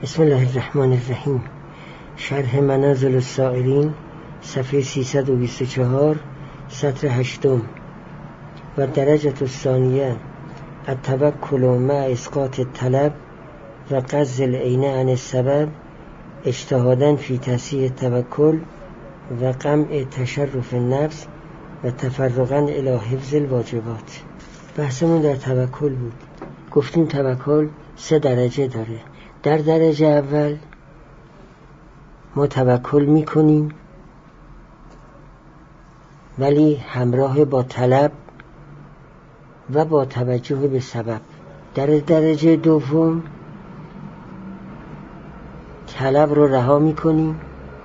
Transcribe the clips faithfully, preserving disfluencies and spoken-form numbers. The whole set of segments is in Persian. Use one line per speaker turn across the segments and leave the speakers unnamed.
بسم الله الرحمن الرحیم. شرح منازل السائرین، صفحه سیصد و بیست و چهار، سطر هشتم. و درجة الثانیه التوکل مع اسقاط الطلب و غض العین عن السبب، اجتهادا فی تصحیح التوکل و قمع تشرف النفس و تفرغا الی حفظ الواجبات. بحثمون در توکل بود. گفتیم توکل سه درجه داره. در درجه اول ما توکل میکنیم ولی همراه با طلب و با توجه به سبب. در درجه دوم طلب رو رها میکنیم،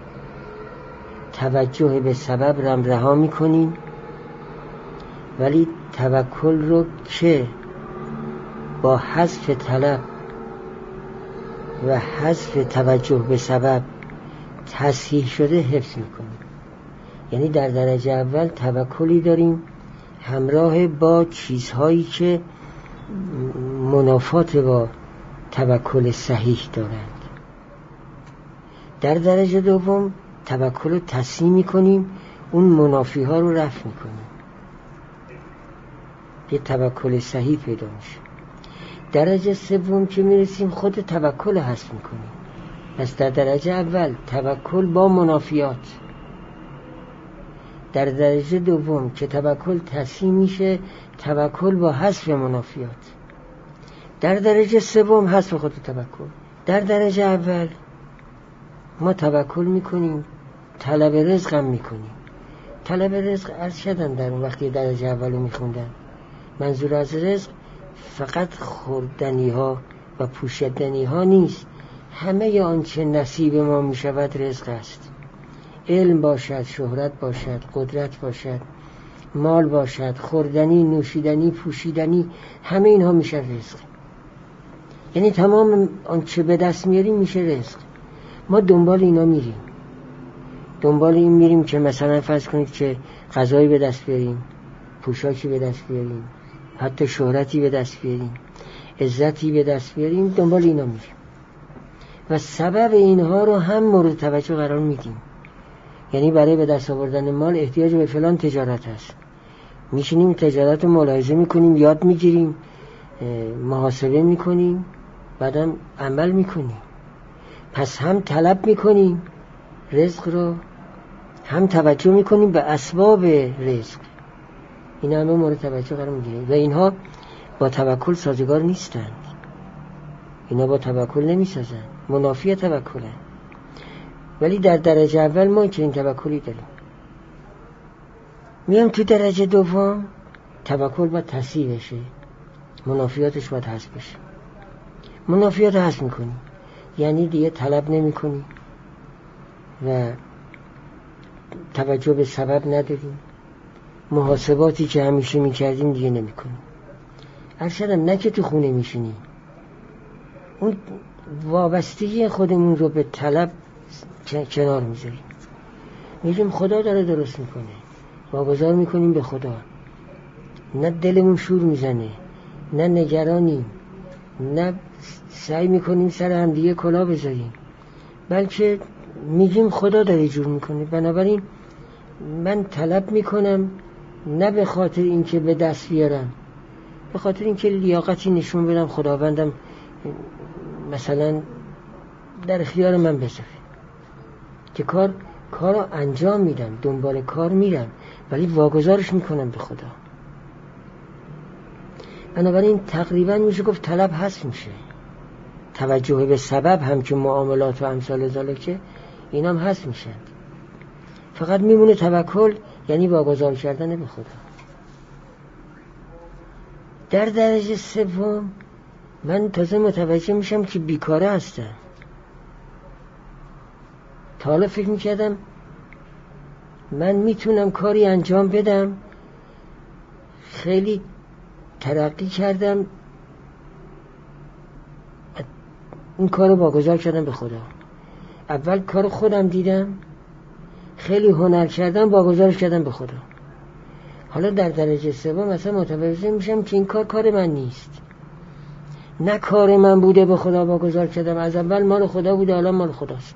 توجه به سبب رو رها میکنیم، ولی توکل رو که با حذف طلب و حذف توجه به سبب تصحیح شده حفظ میکنیم. یعنی در درجه اول توکلی داریم همراه با چیزهایی که منافات با توکل صحیح دارند. در درجه دوم توکل رو تصحیح میکنیم، اون منافی ها رو رفع میکنیم، یه توکل صحیح پیدا میشه. درجه سوم که میرسیم خود توکل حذف میکنیم. پس در درجه اول توکل با منافیات، در درجه دوم که توکل تصحیح میشه توکل با حذف منافیات، در درجه سوم حذف خود توکل. در درجه اول ما توکل میکنیم، طلب رزق هم میکنیم. طلب رزق عرض شدن در اون وقتی درجه اولو میخوندن، منظور از رزق فقط خوردنی ها و پوشیدنی ها نیست، همه آنچه نصیب ما می شود رزق است. علم باشد، شهرت باشد، قدرت باشد، مال باشد، خوردنی، نوشیدنی، پوشیدنی، همه اینها میشه رزق. یعنی تمام آنچه به دست میاریم میشه رزق. ما دنبال اینا میریم، دنبال این میریم که مثلا فرض کنید که غذایی به دست بیاریم، پوشاکی به دست بیاریم، حتی شهرتی به دست بیاریم، عزتی به دست بیاریم، دنبال اینا میریم و سبب اینها رو هم مورد توجه قرار میدیم. یعنی برای به دست آوردن مال احتیاج به فلان تجارت هست، میشینیم تجارت رو ملاحظه میکنیم، یاد میگیریم، محاسبه میکنیم، بعدم عمل میکنیم. پس هم طلب میکنیم رزق رو، هم توجه میکنیم به اسباب رزق. این همه مورد توجه قرار میگیره و اینها با توکل سازگار نیستند. اینا با توکل نمیسازن، منافی توکلن. ولی در درجه اول ما که این توکلی داریم، میام تو درجه دوم توکل باید تصحیح بشه، منافیاتش باید حذف بشه. منافیات حذف میکنیم یعنی دیگه طلب نمی کنیم و توجه به سبب نداریم، محاسباتی که همیشه میکردیم دیگه نمی کنیم. ارشدم نه که تو خونه میشینیم، اون وابستگی خودمون رو به طلب کنار میذاریم، میگیم خدا داره درست میکنه، واگذار میکنیم به خدا. نه دلمون شور میزنه، نه نگرانیم، نه سعی میکنیم سر هم دیگه کلا بذاریم، بلکه میگیم خدا داره جور میکنه. بنابراین من طلب میکنم نه به خاطر اینکه به دست بیارم، به خاطر اینکه لیاقتی نشون بدم خداوندم مثلا در اختیار من بذاره که کار کار رو انجام میدم، دنبال کار میرم، ولی واگذارش میکنم به خدا. بنابراین تقریبا میشه گفت طلب حذف میشه، توجه به سبب هم که معاملات و امثال ذالکه اینا هم حذف میشن. فقط میمونه توکل، یعنی واگذار کردن به خدا. در درجه سوم من تازه متوجه میشم که بیکاره هستم. تا حالا فکر میکردم من میتونم کاری انجام بدم، خیلی ترقی کردم، این کارو واگذار کردم به خدا. اول کار خودم دیدم، خیلی هنر کردم، واگذارش کردم به خدا. حالا در درجه سوم مثلا متوجه میشم که این کار کار من نیست، نه کار من بوده به خدا واگذار کردم، از اول مال خدا بوده الان مال خداست.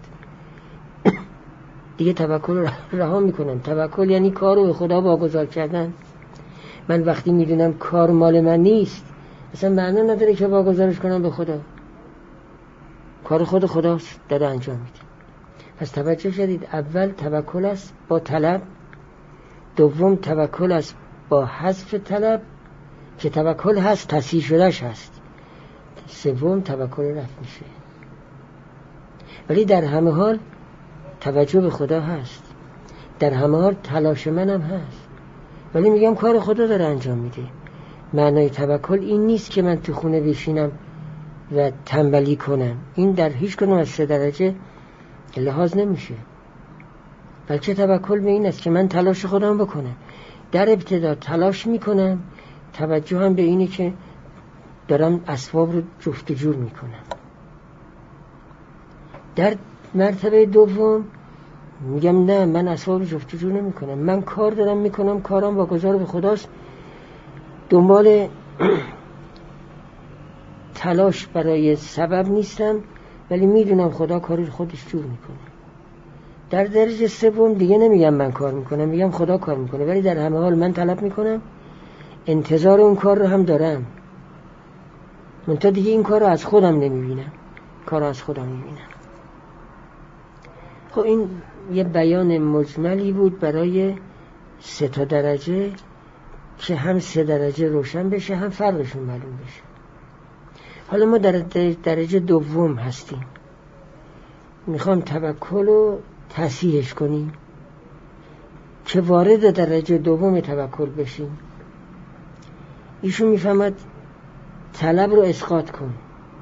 دیگه توکل رو رها میکنم. توکل یعنی کار رو به خدا واگذار کردن. من وقتی میدونم کار مال من نیست اصلا معنی نداره که واگذارش کنم به خدا. کار خود خداست داره انجام میده. پس توجه شدید، اول توکل است با طلب، دوم توکل است با حذف طلب که توکل هست تصحیح شدهش هست، سوم توکل رفت میشه. ولی در همه حال توجه به خدا هست، در همه حال تلاش منم هست، ولی میگم کار خدا داره انجام میده. معنای توکل این نیست که من تو خونه بشینم و تنبلی کنم، این در هیچ کدوم از سه درجه لحاظ نمیشه. بلکه توکل به این است که من تلاش خودم بکنم. در ابتدا تلاش میکنم، توجه هم به اینه که دارم اسباب رو جفت و جور میکنم. در مرتبه دوم میگم نه، من اسباب رو جفت و جور نمیکنم، من کار دارم میکنم، کارم واگذار به خداست، دنبال تلاش برای سبب نیستم، ولی میدونم خدا کاری خودش جور میکنه. در درجه سوم دیگه نمیگم من کار میکنم، میگم خدا کار میکنه، ولی در همه حال من طلب میکنم، انتظار اون کار رو هم دارم، منتها دیگه این کار رو از خودم نمیبینم، کار رو از خودم میبینم. خب این یه بیان مجملی بود برای سه تا درجه که هم سه درجه روشن بشه هم فرقشون معلوم بشه. حالا ما در درجه دوم هستیم، میخوام توکل رو تصحیحش کنیم که وارد درجه دوم توکل بشیم. ایشون میفهمد طلب رو اسقاط کن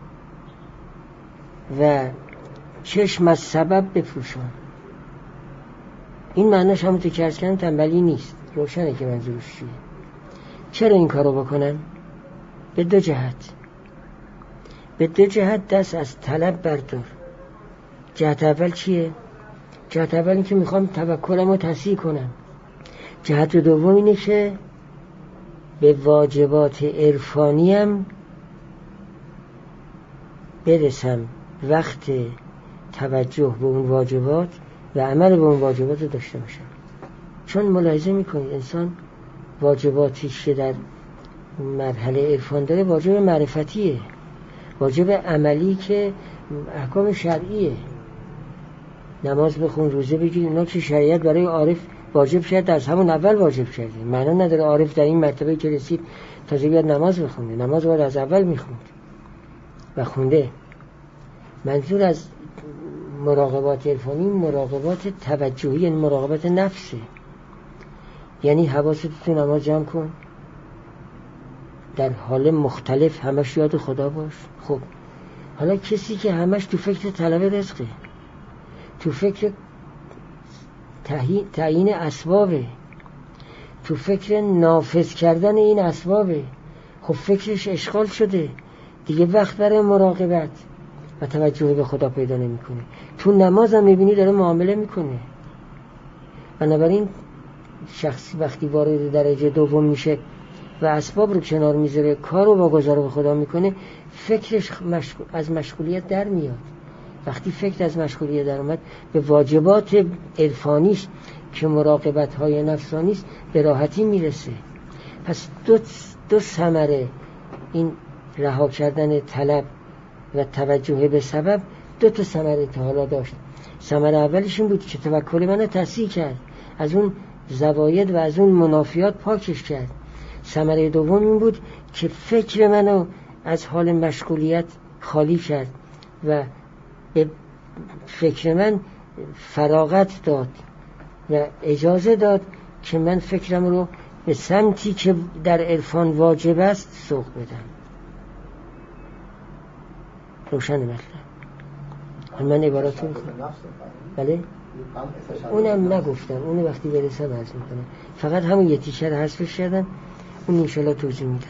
و چشم از سبب بپوشون. این معناش همونطور که عرض کردم تنبلی نیست، روشنه که منظورش چیه. چرا این کارو بکنم؟ به دو جهت. به دو جهت دست از طلب بردار. جهت اول چیه؟ جهت اول این که میخوام توکلم رو تصحیح کنم. جهت دوم اینه که به واجبات عرفانیم برسم، وقت توجه به اون واجبات و عمل به اون واجبات رو داشته باشم. چون ملاحظه میکنید انسان واجباتیش که در مرحله عرفان داره واجب معرفتیه، واجب عملی که احکام شرعیه، نماز بخون، روزه بگیر، اینا که شریعت برای عارف واجب شد، از همون اول واجب شده. معنی نداره عارف در این مرتبه که رسید تازه بیاد نماز بخونه، نماز باید از اول میخوند و خونده. منظور از مراقبات عرفانی مراقبات توجهی، یعنی مراقبات نفسه، یعنی حواست تو نماز جمع کن، در حال مختلف همش یاد خدا باش. خب حالا کسی که همش تو فکر طلب رزقه، تو فکر تعیین اسبابه، تو فکر نافذ کردن این اسبابه، خب فکرش اشغال شده دیگه، وقت برای مراقبت و توجه به خدا پیدا نمیکنه. تو نماز هم میبینی داره معامله میکنه. بنابراین شخصی وقتی وارد درجه دوم میشه و اسباب رو کنار میذاره، کار رو واگذار به خدا میکنه، فکرش مشغول از مشغولیت در میاد. وقتی فکر از مشغولیت در اومد، به واجبات عرفانیش که مراقبت های نفسانیست به راحتی میرسه. پس دو دو ثمره این رها کردن طلب و توجه به سبب، دو تا ثمره تا حالا داشت. ثمره اولش این بود که توکل منو تصحیح کرد، از اون زواید و از اون منافیات پاکش کرد. ثمره دوم این بود که فکر منو از حال مشغولیت خالی کرد و به فکر من فراغت داد و اجازه داد که من فکرم رو به سمتی که در عرفان واجب است سوق بدم. روشن مطلب. من عباراتو میخونم. بله؟ اونم نگفتم، اونو وقتی برسم عرض میکنم. فقط همون یه تیکه رو حذفش کردم، اون انشالله توضیح میدم.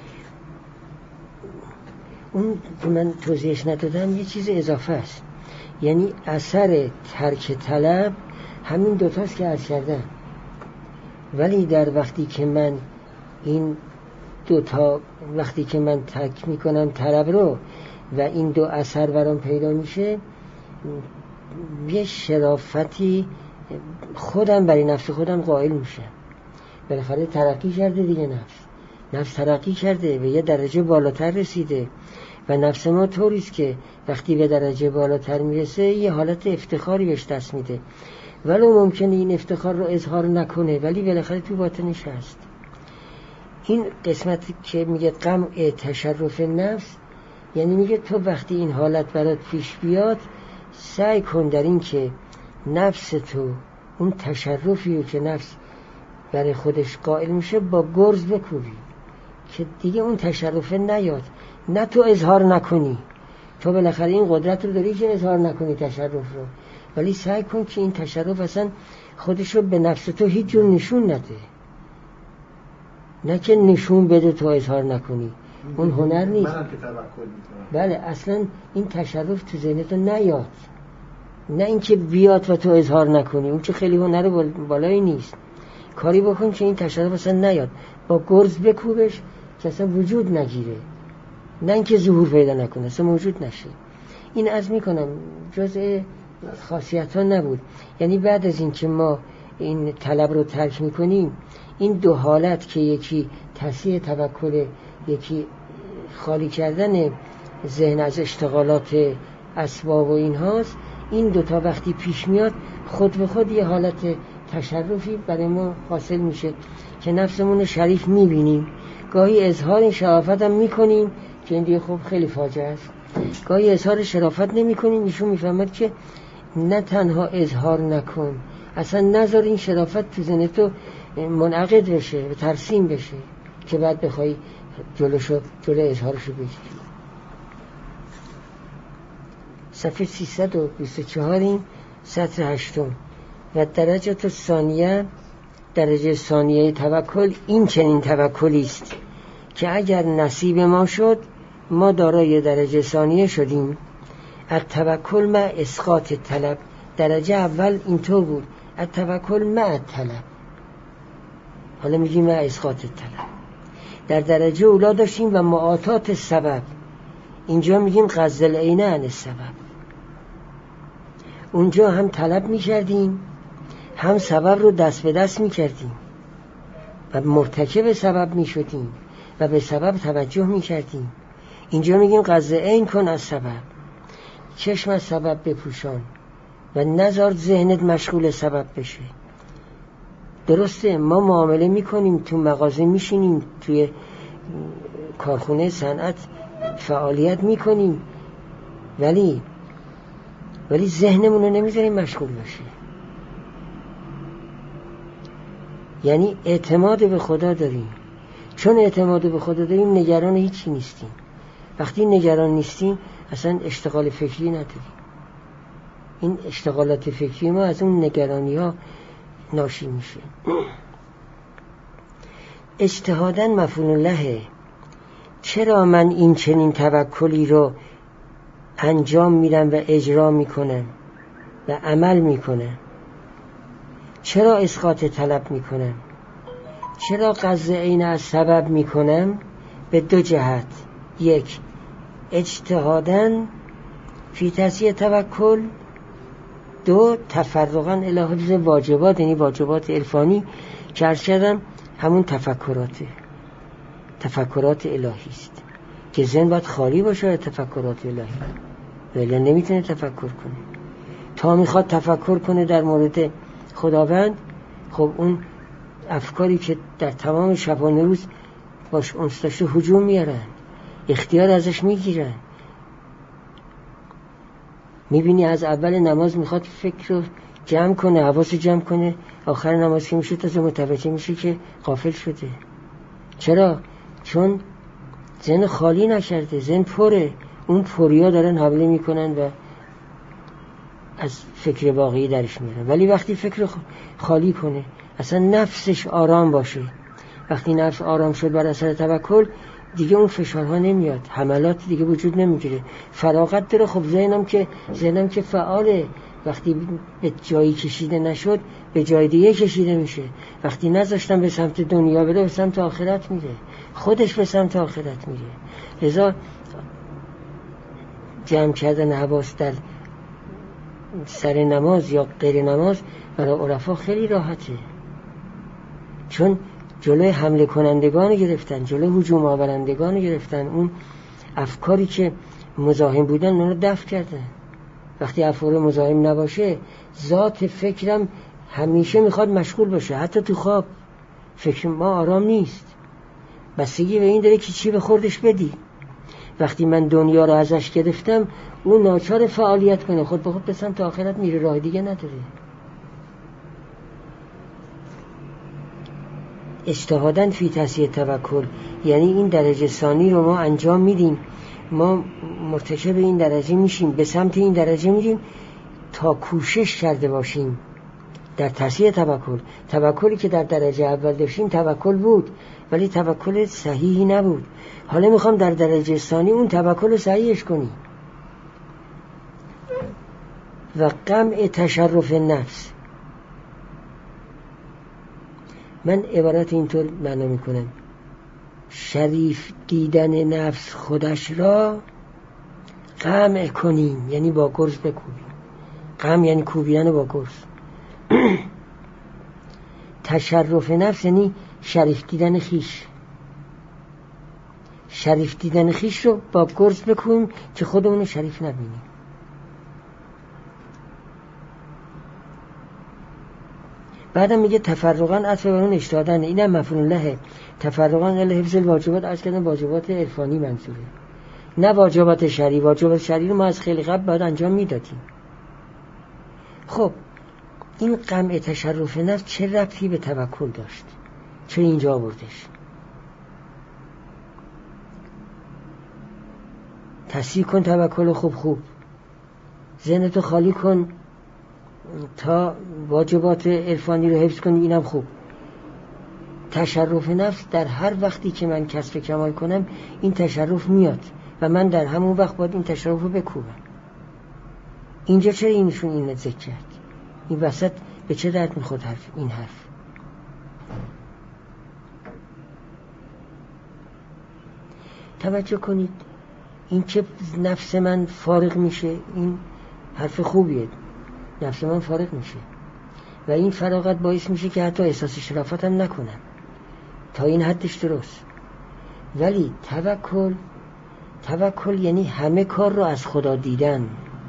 اون که من توضیحش ندادم یه چیز اضافه است. یعنی اثر ترک طلب همین دوتاست که عرض کردم. ولی در وقتی که من این دوتا وقتی که من ترک میکنم طلب رو و این دو اثر برام پیدا میشه، یه شرافتی خودم برای نفس خودم قائل میشم. بالاخره ترقی کرده دیگه، نفس نفس ترقی کرده به یه درجه بالاتر رسیده و نفس ما طوریست که وقتی به درجه بالاتر میرسه یه حالت افتخاری بهش دست میده، ولو ممکنه این افتخار رو اظهار نکنه ولی بالاخره تو باطنش هست. این قسمت که میگه قمع تشرف نفس، یعنی میگه تو وقتی این حالت برات پیش بیاد سعی کن در این که نفس تو اون تشرفی رو که نفس برای خودش قائل میشه با گرز بکوبی که دیگه اون تشرف نیاد، نه تو اظهار نکنی. تو بالاخره این قدرت رو داری که اظهار نکنی تشرف رو، ولی سعی کن که این تشرف اصلا خودش رو به نفس تو هیچ جور نشون نده، نه که نشون بده تو اظهار نکنی. اون هنر نیست.
منم که توکل میکنم.
بله، اصلا این تشرف تو ذهنت نیاد، نه اینکه بیاد و تو اظهار نکنی، اون که خیلی هنر بالایی نیست. کاری بکن که این تشرف اصلا نیاد، با گرز بکوبش که اصلا وجود نگیره، نه اینکه ظهور پیدا نکنه، اصلا موجود نشه. این عرض میکنم جزء خاصیت ها نبود. یعنی بعد از این که ما این طلب رو ترک میکنیم، این دو حالت که یکی تصحیح توکل، یکی خالی کردن ذهن از اشتغالات اسباب و این هاست، این دوتا وقتی پیش میاد خود به خود یه حالت تشرفی برای ما حاصل میشه که نفسمون شریف میبینیم. گاهی اظهار این شرافت هم میکنیم که این دیگه خب خیلی فاجعه است. گاهی اظهار شرافت نمی کنیم، ایشون میفهمد که نه تنها اظهار نکن، اصلا نذار این شرافت تو ذهن تو منعقد بشه و ترسیم بشه که بعد بخوای جلوشو جلو اظهارشو بگیری. صفحه سیصد و بیست و چهار این سطر هشتم. و درجه ثانیه، درجه ثانیه توکل این چنین توکلی است که اگر نصیب ما شد ما دارای درجه ثانیه شدیم. التوکل مع اسقاط طلب. درجه اول اینطور بود، التوکل مع طلب، حالا میگیم مع اسقاط طلب. در درجه اولا داشتیم و معاطات سبب، اینجا میگیم غض العین عن السبب. اونجا هم طلب میکردیم هم سبب رو دست به دست میکردیم و مرتکب سبب میشدیم و به سبب توجه میکردیم. اینجا میگیم غض عین کن از سبب، چشم از سبب بپوشان و نذار ذهنت مشغول سبب بشه. درسته ما معامله میکنیم، تو مغازه میشینیم، توی کارخونه صنعت فعالیت میکنیم، ولی ولی ذهنمون رو نمیذاریم مشغول بشه. یعنی اعتماد به خدا داریم. چون اعتماد به خدا داریم نگران هیچی نیستیم. وقتی نگران نیستیم اصلا اشتغال فکری نداریم. این اشتغالات فکری ما از اون نگرانی ها ناشی میشه. اجتهاداً مفعول له. چرا من این چنین توکلی رو انجام میدم و اجرا میکنم و عمل میکنم؟ چرا اسقاط طلب میکنم؟ چرا غض عین از سبب میکنم؟ به دو جهت. یک، اجتهاداً فی تصحیح توکل. دو، تفرغاً الی حفظ واجبات، یعنی واجبات عرفانی که عرض کردم همون تفکراته، تفکرات الهی است که ذهن باید خالی باشه از تفکرات الهی، ولی نمیتونه تفکر کنه. تا میخواد تفکر کنه در مورد خداوند، خب اون افکاری که در تمام شبانه روز باش اونس داشته هجوم میارن، اختیار ازش میگیرن. میبینی از اول نماز میخواد فکر رو جمع کنه، حواس جمع کنه، آخر نماز که میشه تازه متوجه میشه که غافل شده. چرا؟ چون ذهن خالی نکرده، ذهن پره. اون پریا دارن حمله میکنن و از فکر واقعی درش میارن. ولی وقتی فکر خالی کنه، اصلا نفسش آرام باشه، وقتی نفس آرام شد بر اثر توکل، دیگه اون فشارها نمیاد، حملات دیگه وجود نمیگیره، فراغت داره. خب ذهنم که ذهنم که فعاله، وقتی به جایی کشیده نشد به جای دیگه کشیده میشه. وقتی نذاشتم به سمت دنیا بره به سمت آخرت میره، خودش به سمت آخرت میره. لذا جمع کردن حواس در سر نماز یا غیر نماز برای عرفا خیلی راحته، چون جلوی حمله کنندگان گرفتن، جلوی هجوم آورندگان گرفتن، اون افکاری که مزاحم بودن اون رو دفع کردن. وقتی افکار مزاحم نباشه ذات فکرم همیشه میخواد مشغول باشه، حتی تو خواب فکر ما آرام نیست. بستگی به این داره که چی به خوردش بدی. وقتی من دنیا رو ازش گرفتم اون ناچار فعالیت کنه، خود به خود به سمت آخرت میره، راه دیگه نداره. اجتهاداً فی تصحیح توکل، یعنی این درجه ثانی رو ما انجام میدیم، ما مرتکب این درجه میشیم، به سمت این درجه میریم تا کوشش کرده باشیم در تصحیح توکل. توکلی که در درجه اول داشتیم توکل بود ولی توکل صحیحی نبود. حالا میخوام در درجه ثانی اون توکل رو صحیحش کنیم. و قمع تشرف نفس، من عبارت اینطور معنا میکنم: شریف دیدن نفس خودش را قمع کنیم، یعنی با گرز بکوبیم. قمع یعنی کوبیدن با گرز. تشرف نفس یعنی شریف دیدن خیش. شریف دیدن خیش رو با گرز بکوبیم که خودمون رو شریف نبینیم. بعدم میگه تفرقاً عطف بر اون اجتهاداً، اینم مفعول له. تفرقاً الی حفظ الواجبات، از کردن واجبات عرفانی منظوره، نه واجبات شرعی. واجبات شرعی رو ما از خیلی قبل باید انجام میدادیم. خب این قمع تشرف نفس چه ربطی به توکل داشت؟ چه اینجا آوردش؟ تصحیح کن توکل خوب خوب، ذهنتو خالی کن تا واجبات عرفانی رو حفظ کنی، اینم خوب. تشرف نفس در هر وقتی که من کسب کمال کنم این تشرف میاد و من در همون وقت باید این تشرف رو بکوبم. اینجا چرا اینشون این ذکر کرد؟ این وسط به چه درد میخورد حرف این حرف؟ توجه کنید، این که نفس من فارغ میشه این حرف خوبیه، نفس من فارغ میشه و این فراغت باعث میشه که حتی احساس شرافت هم نکنم، تا این حدش درست. ولی توکل، توکل یعنی همه کار رو از خدا دیدن،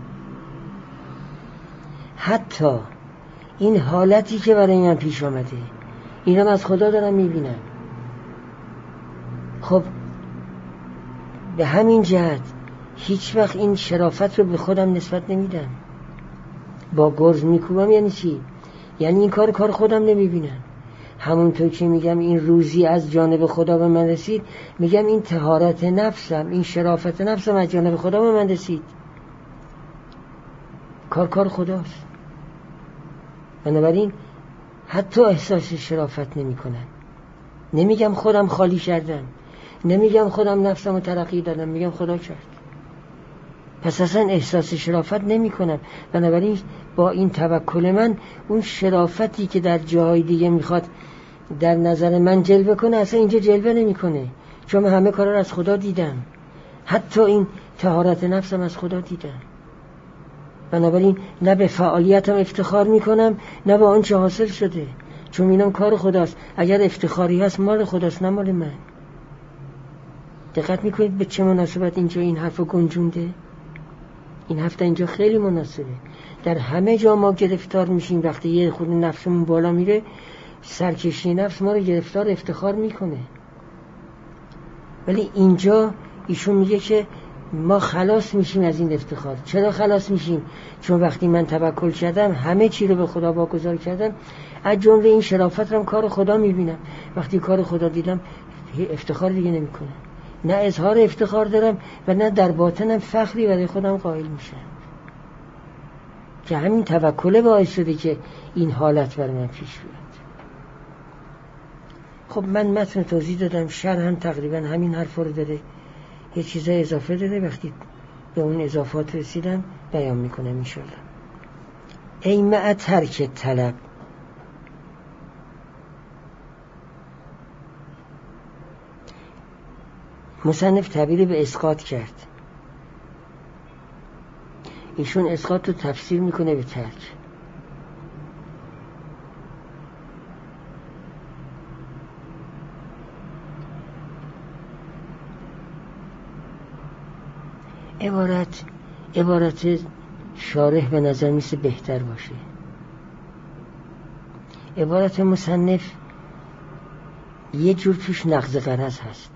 حتی این حالتی که برای من پیش آمده اینم از خدا دارم میبینم. خب به همین جهت هیچ وقت این شرافت رو به خودم نسبت نمیدم. با گرز میکوبم یعنی چی؟ یعنی این کار کار خودم نمیبینم. همونطور که میگم این روزی از جانب خدا به من رسید، میگم این طهارت نفسم، این شرافت نفسم از جانب خدا به من رسید. کار کار خداست. بنابراین حتی احساس شرافت نمی کنم. نمیگم خودم خالی کردم، نمیگم خودم نفسم رو ترقی دادم، میگم خدا کرد. پس اصلا احساس شرافت نمی کنم. بنابراین با این توکل من اون شرافتی که در جاهای دیگه میخواد در نظر من جلوه کنه اصلا اینجا جلوه نمی کنه، چون من همه کارا رو از خدا دیدم، حتی این طهارت نفسم از خدا دیدم. بنابراین نه به فعالیتم افتخار میکنم نه با آنچه حاصل شده، چون اینم کار خداست. اگر افتخاری هست مال خداست نه مال من. دقت میکنید به چه مناسبت اینجا این حرف گنجونده؟ این هفته اینجا خیلی مناسبه. در همه جا ما گرفتار میشیم وقتی یه خود نفسمون بالا میره، سرکشی نفس ما رو گرفتار افتخار میکنه. ولی اینجا ایشون میگه که ما خلاص میشیم از این افتخار. چرا خلاص میشیم؟ چون وقتی من توکل کردم، همه چی رو به خدا واگذار کردم، از جمله این شرافت رو کار خدا میبینم. وقتی کار خدا دیدم افتخار دیگه نمیکنم، نه اظهار افتخار دارم و نه در باطنم فخری برای خودم قائل میشم، که همین توکل باعث شده که این حالت بر من پیش بیاد. خب من متن توضیح دادم، شرح هم تقریبا همین حرف رو داره، یه چیزای اضافه داره، وقتی به اون اضافات رسیدم بیان میکنم انشالله. ای مع ترک طلب، مصنف تعبیر به اسقاط کرد، ایشون اسقاط رو تفسیر میکنه به ترک. عبارت عبارت شارح به نظر میسه بهتر باشه. عبارت مصنف یه جور توش نقض غرض هست.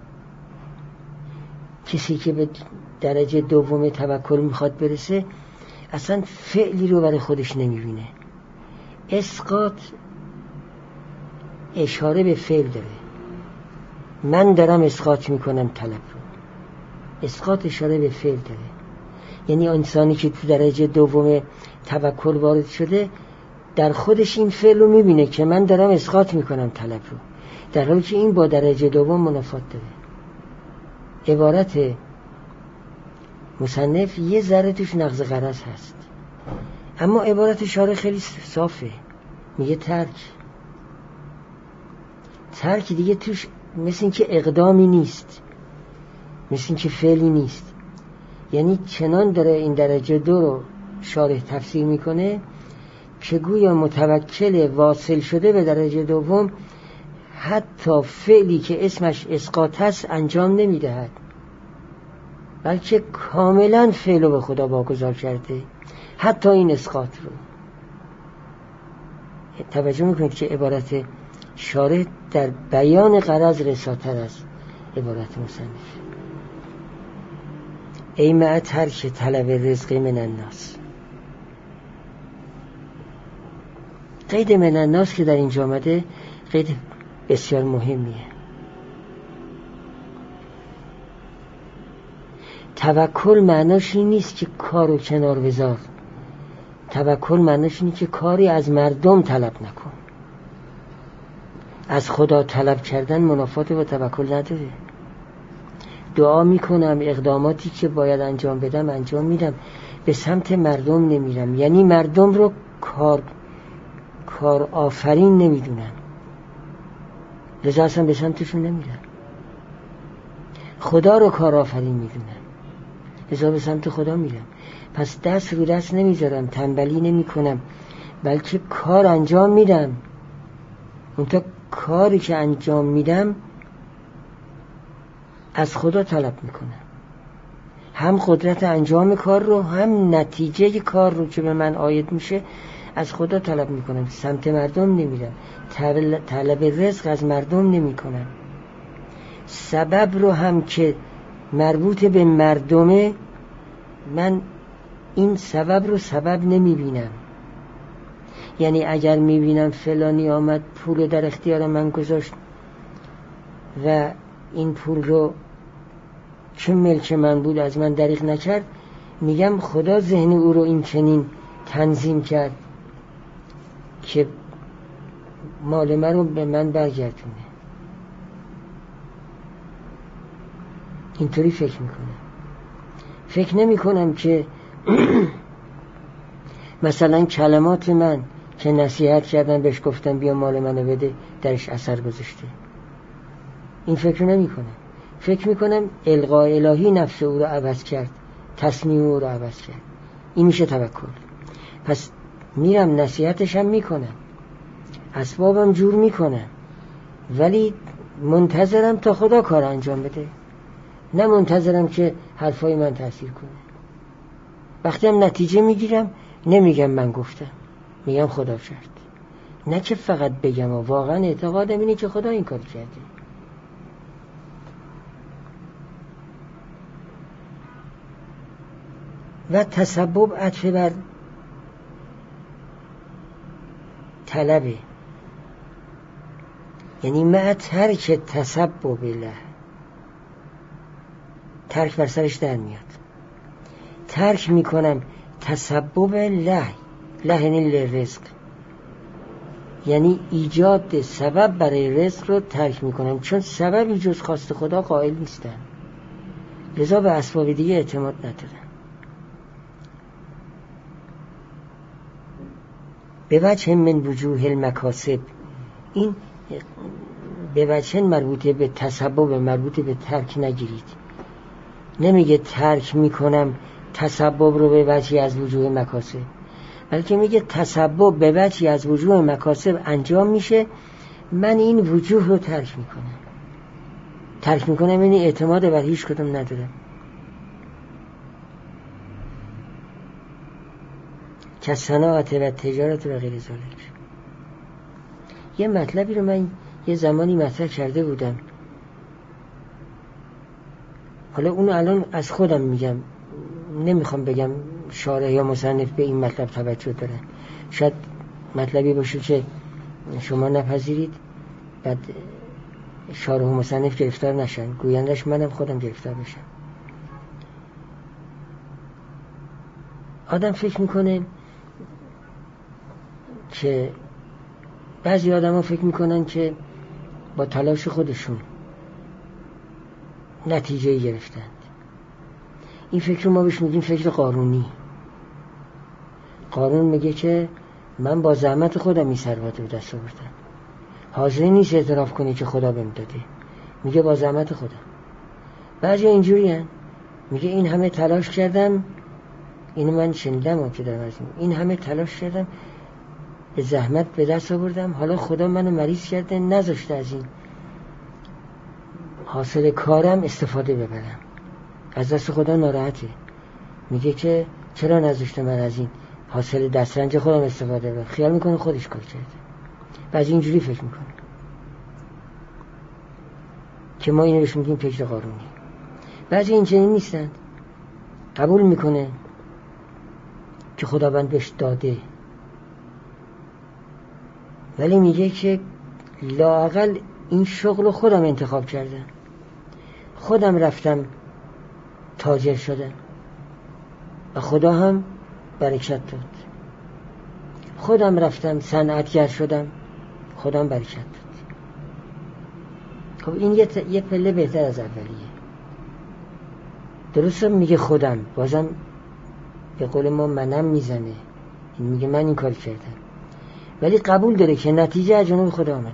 کسی که به درجه دوم توکل میخواد برسه اصلا فعلی رو برای خودش نمیبینه. اسقاط اشاره به فعل داره، من دارم اسقاط میکنم طلب رو. اسقاط اشاره به فعل داره، یعنی انسانی که تو درجه دوم توکل وارد شده در خودش این فعل رو میبینه که من دارم اسقاط میکنم طلب رو، در حالی که این با درجه دوم منافات داره. عبارت مصنف یه ذره توش نقض غرض هست، اما عبارت شارح خیلی صافه، میگه ترک. ترک دیگه توش مثل این که اقدامی نیست، مثل این که فعلی نیست، یعنی چنان داره این درجه دو رو شارح تفسیر میکنه که گویا متوکل واصل شده به درجه دوم حتی فعلی که اسمش اسقاط هست انجام نمیدهد، بلکه کاملا فعل رو به خدا واگذار کرده، حتی این اسقاط رو. توجه میکنید که عبارت شارح در بیان غرض رساتر از عبارت مصنف. ای مع ترک طلب رزق من الناس. قید من الناس که در اینجا آمده قید بسیار مهمیه. توکل معناش این نیست که کارو کنار بذار، توکل معناش اینه که کاری از مردم طلب نکن. از خدا طلب کردن منافات با توکل نداره. دعا میکنم، اقداماتی که باید انجام بدم انجام میدم، به سمت مردم نمیرم، یعنی مردم رو کار کار آفرین نمیدونن، لذا اصلا به سمتشون نمیرم. خدا رو کار آفرین میدونن، لذا به سمت خدا میرم. پس دست رو دست نمیذارم، تنبلی نمی کنم، بلکه کار انجام میدم. اون تا کاری که انجام میدم از خدا طلب میکنم، هم قدرت انجام کار رو هم نتیجه کار رو که به من عاید میشه از خدا طلب میکنم، سمت مردم نمیرم، طلب رزق از مردم نمیکنم. سبب رو هم که مربوط به مردمه من این سبب رو سبب نمیبینم، یعنی اگر میبینم فلانی آمد پول در اختیار من گذاشت و این پول رو که ملک من بود از من دریغ نکرد، میگم خدا ذهن او رو این چنین تنظیم کرد که مال من رو به من برگردونه. اینطوری فکر میکنم. فکر نمی کنم که مثلا کلمات من که نصیحت کردن بهش گفتم بیا مال منو بده درش اثر گذاشته. این فکر نمی کنم. فکر می کنم القاء الهی نفس او رو عوض کرد، تصمیم او رو عوض کرد. این میشه توکل. پس میرم نصیحتشم میکنم، اسبابم جور میکنم، ولی منتظرم تا خدا کار انجام بده، نه منتظرم که حرفای من تأثیر کنه. وقتی هم نتیجه میگیرم نمیگم من گفتم، میگم خدا کرد، نه که فقط بگم و واقعا اعتقادم اینه که خدا این کار کرده. و تسبب عطف بر طلبه، یعنی مع ترک تسبب له، ترک بر سرش در میاد. ترک میکنم تسبب له، له یعنی لرزق، یعنی ایجاد سبب برای رزق رو ترک میکنم، چون سببی جز خواست خدا قائل نیستن، لذا به اسباب دیگه اعتماد ندارن. به وجه من وجوه المکاسب، این به وجه مربوطه به تسبب، مربوطه به ترک نگیرید. نمیگه ترک میکنم تسبب رو به وجهی از وجوه مکاسب، بلکه میگه تسبب به وجهی از وجوه مکاسب انجام میشه، من این وجوه رو ترک میکنم. ترک میکنم یعنی اعتماد بر هیچ کدوم ندارم. که صناعت و تجارت و غیر ذالک. یه مطلبی رو من یه زمانی مطرح کرده بودم، حالا اون الان از خودم میگم، نمیخوام بگم شارح یا مصنف به این مطلب توجه دارن، شاید مطلبی باشه که شما نپذیرید بعد شارح و مصنف گرفتار نشن، گویندش منم خودم گرفتار بشم. آدم فکر میکنه که بعضی آدم ها فکر میکنن که با تلاش خودشون نتیجه گرفتند. این فکر رو ما بهش میگیم فکر قارونی. قارون میگه که من با زحمت خودم این ثروت رو دست آوردم، حاضر نیست اعتراف کنه که خدا بهم داده، میگه با زحمت خودم. بعضی اینجوری هن. میگه این همه تلاش کردم، اینو من شنیدم که دارم از این این همه تلاش کردم به زحمت به دست آوردم، حالا خدا منو مریض کرده نذاشته از این حاصل کارم استفاده ببرم، از دست خدا ناراحته، میگه که چرا نذاشته من از این حاصل دسترنج خودم استفاده ببرم. خیال میکنه خودش کار کرده. بعضی اینجوری فکر میکنه که ما اینو بهش میگیم فکر قارونی. بعضی اینجوری نیستن، قبول میکنه که خداوند بهش داده، ولی میگه که لااقل این شغل رو خودم انتخاب کردم، خودم رفتم تاجر شدم و خدا هم برکت داد، خودم رفتم صنعتگر شدم، خدا هم برکت داد. خب این یه, ت... یه پله بهتر از اولیه. درسته میگه خودم، بازم به قول ما منم میزنه، این میگه من این کار کردم، ولی قبول داره که نتیجه از جانب خدا آمده.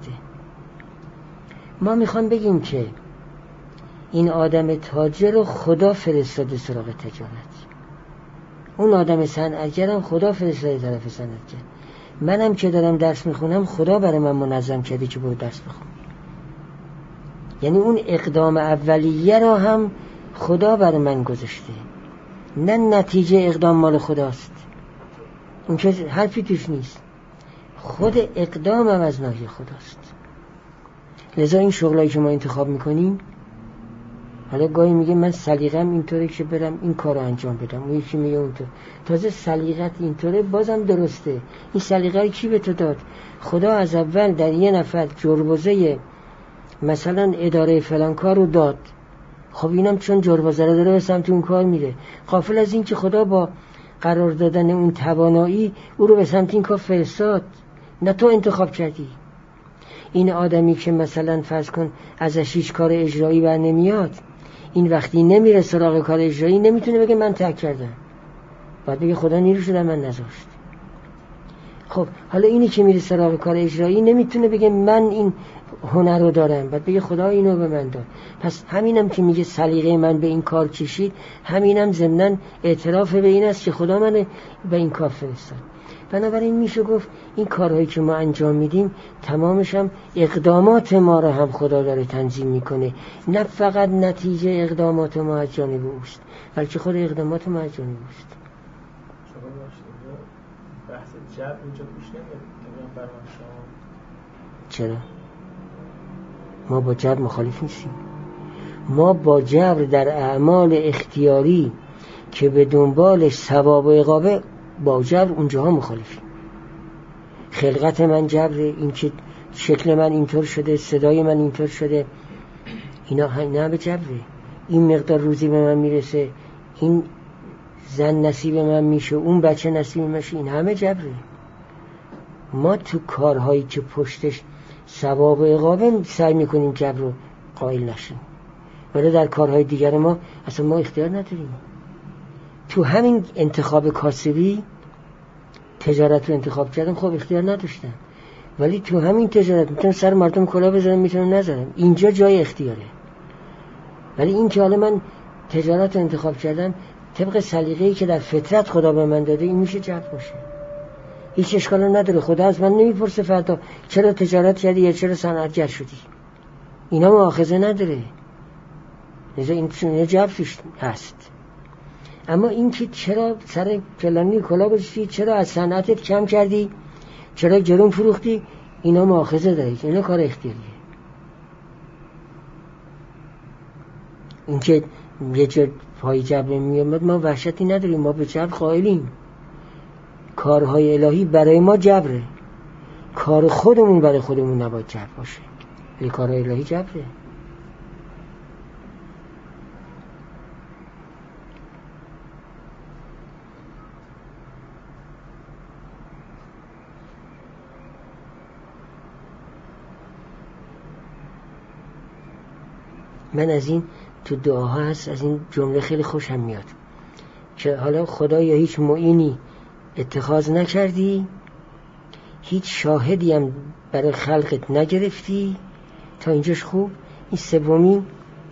ما میخوام بگیم که این آدم تاجر رو خدا فرستاده سراغ تجارت، اون آدم صنعتگرم خدا فرستاده طرف صنعتگر، منم که دارم درس میخونم خدا برای من منظم کرده که برو درس بخون. یعنی اون اقدام اولیه رو هم خدا برای من گذاشته، نه نتیجه اقدام مال خداست، اون که حرفی توش نیست، خود اقدام هم از ناحیه خداست. لذا این شغلایی که ما انتخاب میکنیم، حالا گاهی میگه من سلیقه‌ام اینطوره که برم این کارو انجام بدم، اون یکی میگه اونطور، تازه سلیقت اینطوره بازم درسته. این سلیقه رو کی به تو داد؟ خدا از اول در یه نفر جربوزه مثلا اداره فلان کار رو داد، خب اینم چون جربوزه رو داره به سمت اون کار میره، غافل از این که خدا با قرار دادن اون توانایی او رو به سمت این کار فرستاد، نه تو انتخاب کردی. این آدمی که مثلا فرض کن ازش هیچ کار اجرایی بر نمیاد، این وقتی نمیره سراغ کار اجرایی نمیتونه بگه من ترک کردم، باید بگه خدا نیروش رو من نذاشت. خب حالا اینی که میره سراغ کار اجرایی نمیتونه بگه من این هنر رو دارم، باید بگه خدا اینو به من داد. پس همینم که میگه سلیقه من به این کار کشید، همینم ضمناً اعتراف به این است که خدا من به این کار فرستاد. بنابراین میشه گفت این کارهایی که ما انجام میدیم تمامش هم اقدامات ما رو هم خدا داره تنظیم میکنه، نه فقط نتیجه اقدامات ما از جانب اوست، بلکه خود اقدامات ما از جانب اوست.
شما بحث جبر اینجا پیش نمیاد؟
چرا؟ ما با جبر مخالف نیستیم. ما با جبر در اعمال اختیاری که به دنبالش ثواب و عقابه، با جبر اونجاها مخالفیم. خلقت من جبر، این که شکل من اینطور شده، صدای من اینطور شده، اینا نه به جبره. این مقدار روزی به من میرسه، این زن نصیب من میشه، اون بچه نصیب من میشه، این همه جبره. ما تو کارهایی که پشتش ثواب و عقابه سعی میکنیم جبر رو قائل نشیم، ولی در کارهای دیگر ما اصلا ما اختیار نداریم. تو همین انتخاب کاسبی تجارت رو انتخاب کردم، خب اختیار نداشتم، ولی تو همین تجارت میتونم سر مردم کلاه بزنم، میتونم نذارم، اینجا جای اختیاره. ولی این که حالا من تجارت رو انتخاب کردم طبق سلیقه‌ای که در فطرت خدا به من داده، این میشه جبر باشه، هیچ اشکالی نداره. خدا از من نمیپرسه فردا چرا تجارت کردی یا چرا صنعتگر شدی، اینا مؤاخذه نداره، لذا این چونه جبر توش هست. اما این که چرا سر فلانی کلاه گذاشتی، چرا از صنعتت کم کردی، چرا گرون فروختی، اینا مؤاخذه داره، اینا کار اختیاریه. این که یه جور پای جبر میامد ما وحشتی نداریم، ما به جبر قائلیم. کارهای الهی برای ما جبره، کار خودمون برای خودمون نباید جبر باشه، ولی کارهای الهی جبره. من از این تو دعاها هست، از این جمله خیلی خوشم میاد که حالا خدایا هیچ معینی اتخاذ نکردی، هیچ شاهدی هم برای خلقت نگرفتی، تا اینجاش خوب. این سومی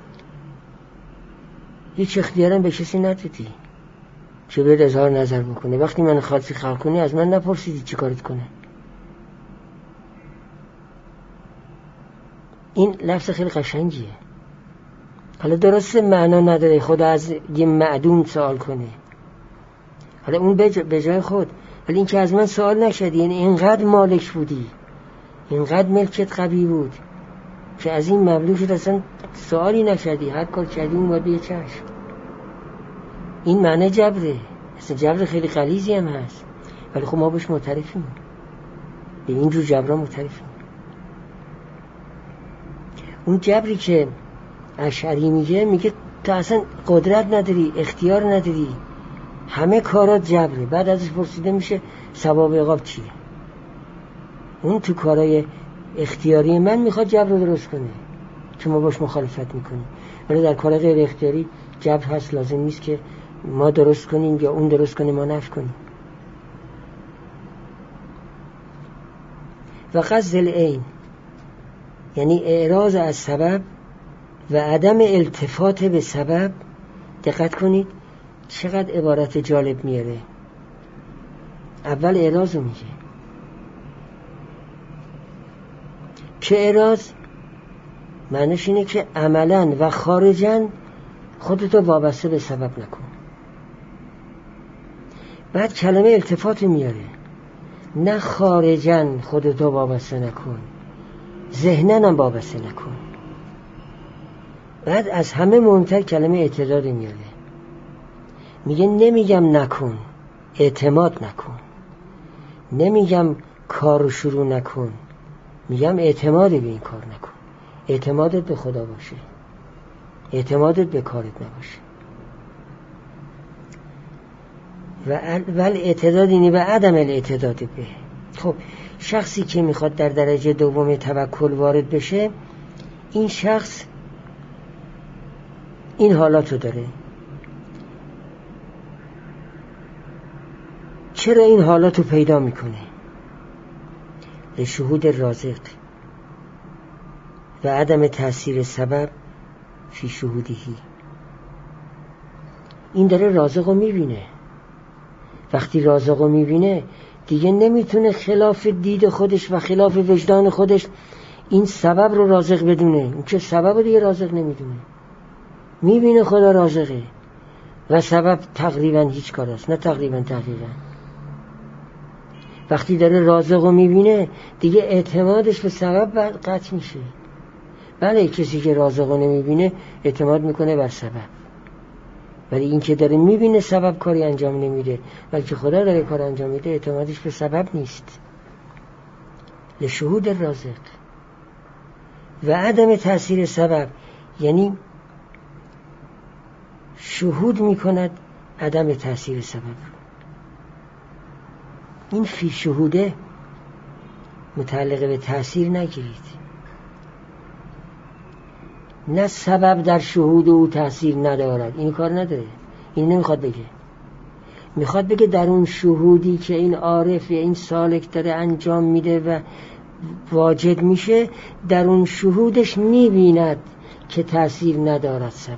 هیچ اختیارم به کسی ندادی که باید اظهار نظر بکنه. وقتی من خاصی خلق کنی از من نپرسیدی چی کارت کنه. این لفظ خیلی قشنگیه. حالا درسته معنا نداره خدا از یه معدوم سوال کنه، حالا اون به جای خود، ولی این که از من سوال نشدی، یعنی اینقدر مالک بودی، اینقدر ملکت قوی بود که از این مملوکت اصلا سوالی نشدی، هر کار کردی اون باید به چشم. این معنی جبره، اصلا جبر خیلی غلیظی هم هست، ولی خب ما باش معترفیم، به این جور جبرها معترفیم. اون جبری که اشعری میگه، میگه تو اصلا قدرت نداری، اختیار نداری، همه کارات جبره. بعد ازش پرسیده میشه ثواب عقاب چیه؟ اون تو کارای اختیاری من میخواد جبر رو درست کنه که ما باش مخالفت میکنیم، ولی در کار غیر اختیاری جبر هست، لازم نیست که ما درست کنیم یا اون درست کنه ما نفی کنیم. و قصد العین یعنی اعراض از سبب و عدم التفات به سبب. دقت کنید چقدر عبارت جالب میاره. اول اعراض رو میگه که اعراض معنیش اینه که عملاً و خارجاً خودتو وابسته به سبب نکن. بعد کلمه التفات میاره، نه خارجاً خودتو وابسته نکن، ذهناً هم وابسته نکن. بعد از همه مهمتر کلمه اعتداد میاره، میگه نمیگم نکن، اعتماد نکن، نمیگم کارو شروع نکن، میگم اعتماد به این کار نکن. اعتمادت به خدا باشه، اعتمادت به کارت نباشه. و ول اعتداد اینی به عدم الاعتداد به. خب شخصی که میخواد در درجه دوم توکل وارد بشه، این شخص این حالاتو داره. چرا این حالاتو پیدا میکنه؟ لشهود رازق و عدم تأثیر سبب فی شهودهی. این داره رازقو میبینه. وقتی رازقو میبینه دیگه نمیتونه خلاف دید خودش و خلاف وجدان خودش این سبب رو رازق بدونه. این که سبب دیگه رازق نمیدونه، میبینه خدا رازقه و سبب تقریبا هیچ کار است، نه تقریبا تقریبا. وقتی داره رازقو میبینه دیگه اعتمادش به سبب قطع میشه. بله کسی که رازقو نمیبینه اعتماد میکنه بر سبب، ولی این که داره میبینه سبب کاری انجام نمیده بلکه خدا داره کار انجام میده، اعتمادش به سبب نیست. لشهود رازق و عدم تأثیر سبب یعنی شهود میکند عدم تأثیر سبب. این فی شهوده متعلق به تأثیر نگیرید. نه سبب در شهود او تأثیر ندارد، این کار نداره، این نمیخواد بگه. میخواد بگه در اون شهودی که این عارف یا این سالک داره انجام میده و واجد میشه، در اون شهودش میبیند که تأثیر ندارد سبب.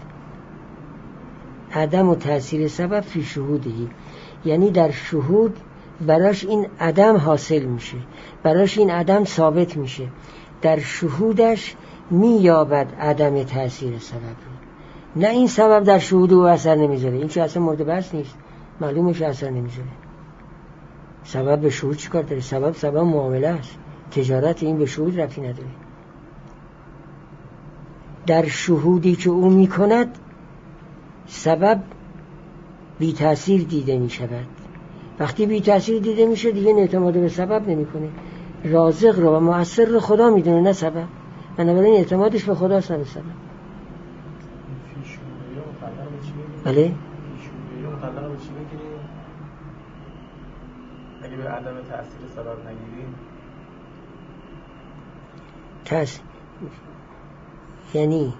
عدم و تأثیر سبب فی شهودی، یعنی در شهود براش این عدم حاصل میشه، براش این عدم ثابت میشه، در شهودش مییابد عدم تأثیر سبب رو. نه این سبب در شهود او اثر نمیذاره، این چه اصلا مورد بحث نیست، معلومه که اثر نمیذاره. سبب به شهود چیکار داره؟ سبب سبب معامله است، تجارت، این به شهود ربطی نداره. در شهودی که او میکند سبب بی تأثیر دیده میشود. وقتی بی تأثیر دیده میشه دیگه اعتماد به سبب نمیکنه، رازق رو و مؤثر رو خدا میدونه نه سبب، بنابراین اعتمادش به خداست نه به سبب. بله؟
مطلقه به چی بگیریم؟ اگه به عدم تأثیر سبب نگیریم
تأثیر یعنی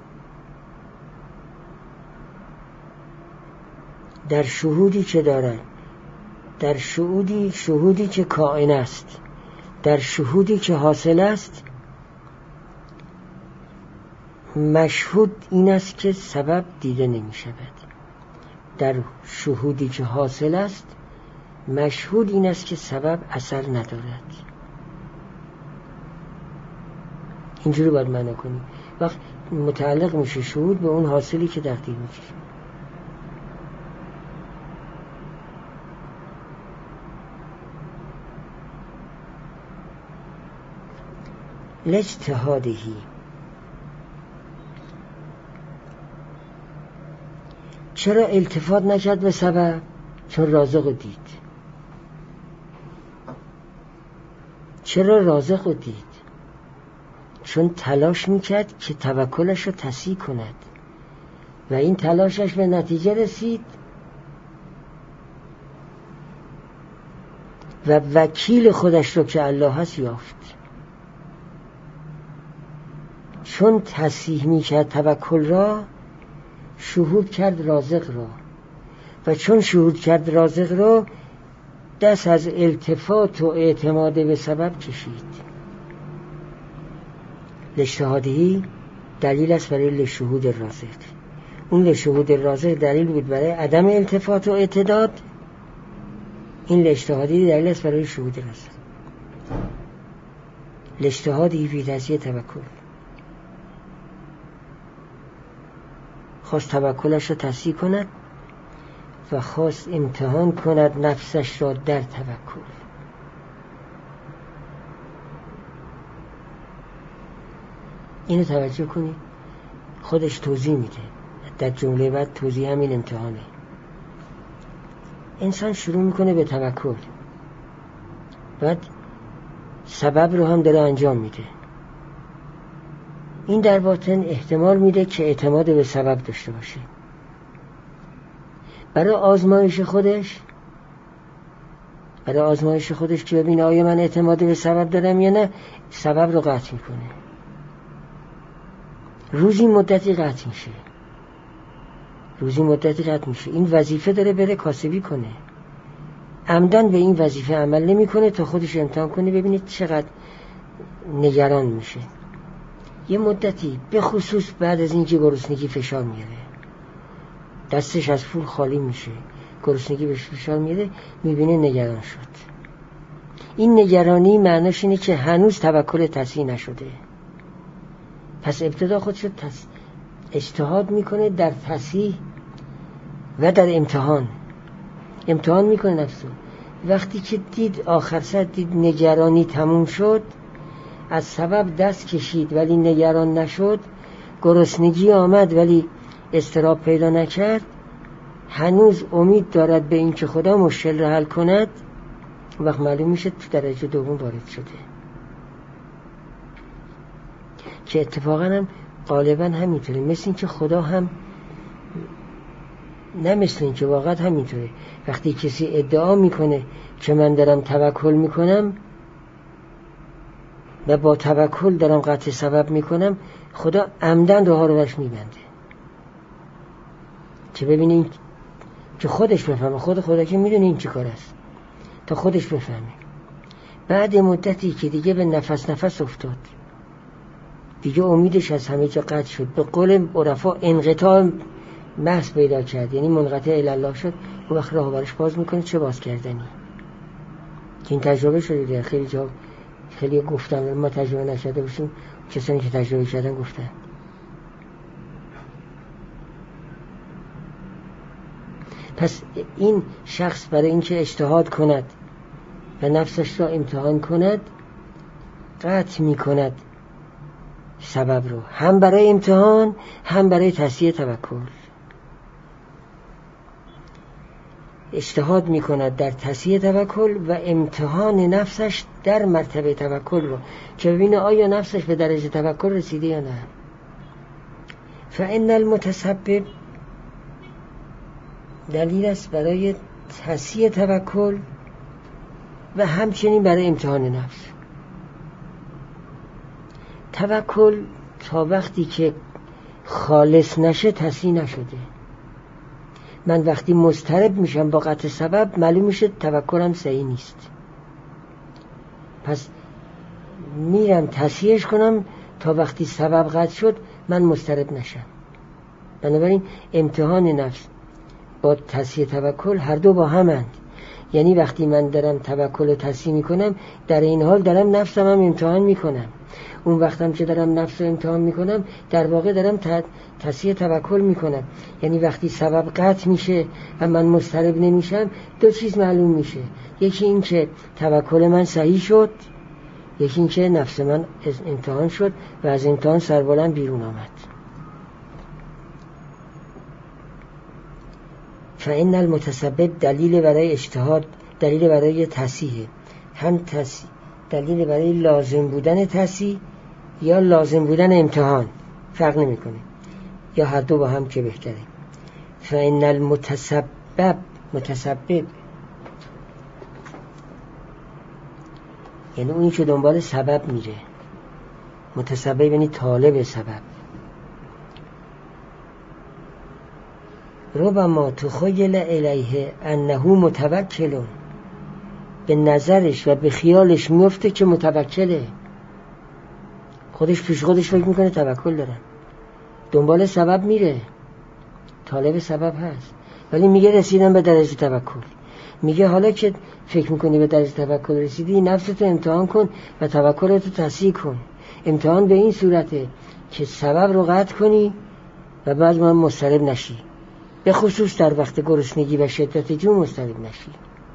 در شهودی که دارن، در شهودی شهودی که کائن است، در شهودی که حاصل است، مشهود این است که سبب دیده نمی شود. در شهودی که حاصل است مشهود این است که سبب اثر ندارد. اینجوری باید معنی کنیم. وقت متعلق میشه شهود به اون حاصلی که تقدیر میشه. لاجتهادهی، چرا التفات نکرد به سبب؟ چون رازق رو دید. چرا رازق رو دید؟ چون تلاش میکرد که توکلش رو تصحیح کند و این تلاشش به نتیجه رسید و وکیل خودش رو که الله هست یافت. چون تصحیح میکرد توکل را، شهود کرد رازق را، و چون شهود کرد رازق را دست از التفات و اعتماد به سبب کشید. لاجتهادهی دلیل است برای لشهود رازق. اون لشهود رازق دلیل بود برای عدم التفات و اعتداد، این لاجتهادهی دلیل است برای شهود رازق. لاجتهادهی فی تصحیح توکل، خواست توکلش را تصحیح کند و خواست امتحان کند نفسش را در توکل. اینو توجه کنید، خودش توضیح میده در جمله بعد. توضیح همین امتحانه. انسان شروع میکنه به توکل، بعد سبب رو هم داره انجام میده. این در باطن احتمال میده که اعتماد به سبب داشته باشه. برای آزمایش خودش برای آزمایش خودش که ببینه آیا من اعتماد به سبب دارم یا نه، سبب رو قطع میکنه. روزی مدتی قطع میشه روزی مدتی قطع میشه این وظیفه داره بره کاسبی کنه. عمدن به این وظیفه عمل نمیکنه تا خودش امتحان کنه ببینید چقدر نگران میشه. یه مدتی به خصوص بعد از اینکه گرسنگی فشار میاره، دستش از پول خالی میشه، گرسنگی بهش فشار میاره، میبینه نگران شد. این نگرانی معناش اینه که هنوز توکل تصحیح نشده. پس ابتدا خودشو تص... اجتهاد میکنه در تصحیح و در امتحان. امتحان میکنه نفسو. وقتی که دید آخر سر دید نگرانی تموم شد، از سبب دست کشید ولی نگران نشد، گرسنگی آمد ولی اضطراب پیدا نکرد، هنوز امید دارد به این که خدا مشکل را حل کند، وقت معلوم میشه تو درجه دوم وارد شده. که اتفاقا هم غالبا همینطوره، مثل این که خدا هم نه مثل این که واقعا همینطوره. وقتی کسی ادعا میکنه که من دارم توکل میکنم، و با توکل دارم قطع سبب میکنم، خدا عمدن راه رو برش میبنده که ببینین که خودش بفهمه. خود خدا که میدونه این چی کار است تا خودش بفهمه. بعد مدتی که دیگه به نفس نفس افتاد، دیگه امیدش از همه جا قطع شد، به قول عرفا انقطاع محض پیدا کرد، یعنی منقطع الی شد، اون وقت راه برش باز میکنه. چه باز کردنی که این تجربه شده. خیلی جا خیلی گفتن، ما تجربه نشده باشیم، کسانی که تجربه کردن گفتن. پس این شخص برای اینکه اجتهاد کند و نفسش را امتحان کند، قطع می کند سبب رو، هم برای امتحان هم برای تصحیح توکل. اجتهاد می کند در تصحیح توکل و امتحان نفسش در مرتبه توکل رو، که ببینه آیا نفسش به درجه توکل رسیده یا نه. فإن المتسبب دلیل است برای تصحیح توکل و همچنین برای امتحان نفس. توکل تا وقتی که خالص نشه تصحیح نشده. من وقتی مضطرب میشم با قطع سبب، معلوم میشه توکلم صحیح نیست. پس میرم تصحیحش کنم تا وقتی سبب قطع شد من مضطرب نشم. بنابراین امتحان نفس با تصحیح توکل هر دو با همند. یعنی وقتی من دارم توکل و تصحیح میکنم، در این حال دارم نفسم هم امتحان میکنم. اون وقتم که دارم نفس رو امتحان میکنم، در واقع دارم تصحیح توکل میکنم. یعنی وقتی سبب قطع میشه و من مضطرب نمیشم، دو چیز معلوم میشه. یکی این که توکل من صحیح شد، یکی این که نفس من امتحان شد و از امتحان سربلند بیرون آمد. فإن المتسبب دلیل برای اجتهاد، دلیل برای تصحیح، هم تصحیح دلیل برای لازم بودن تصحیح یا لازم بودن امتحان، فرق نمیکنه، یا هر دو با هم که بهتره. فإن المتسبب، متسبب یعنی اونی که دنبال سبب میره. متسبب یعنی طالب سبب. ربما تخیل الیه انه متوکل، به نظرش و به خیالش میفته که متوکله، خودش پیش خودش فکر میکنه توکل داره، دنبال سبب میره، طالب سبب هست، ولی میگه رسیدم به درجه توکل. میگه حالا که فکر میکنی به درجه توکل رسیدی، نفستو امتحان کن و توکلتو تصحیح کن. امتحان به این صورته که سبب رو قطع کنی و بعد من مضطرب نشی، به خصوص در وقت گرسنگی و شدت جو مضطرب نشی.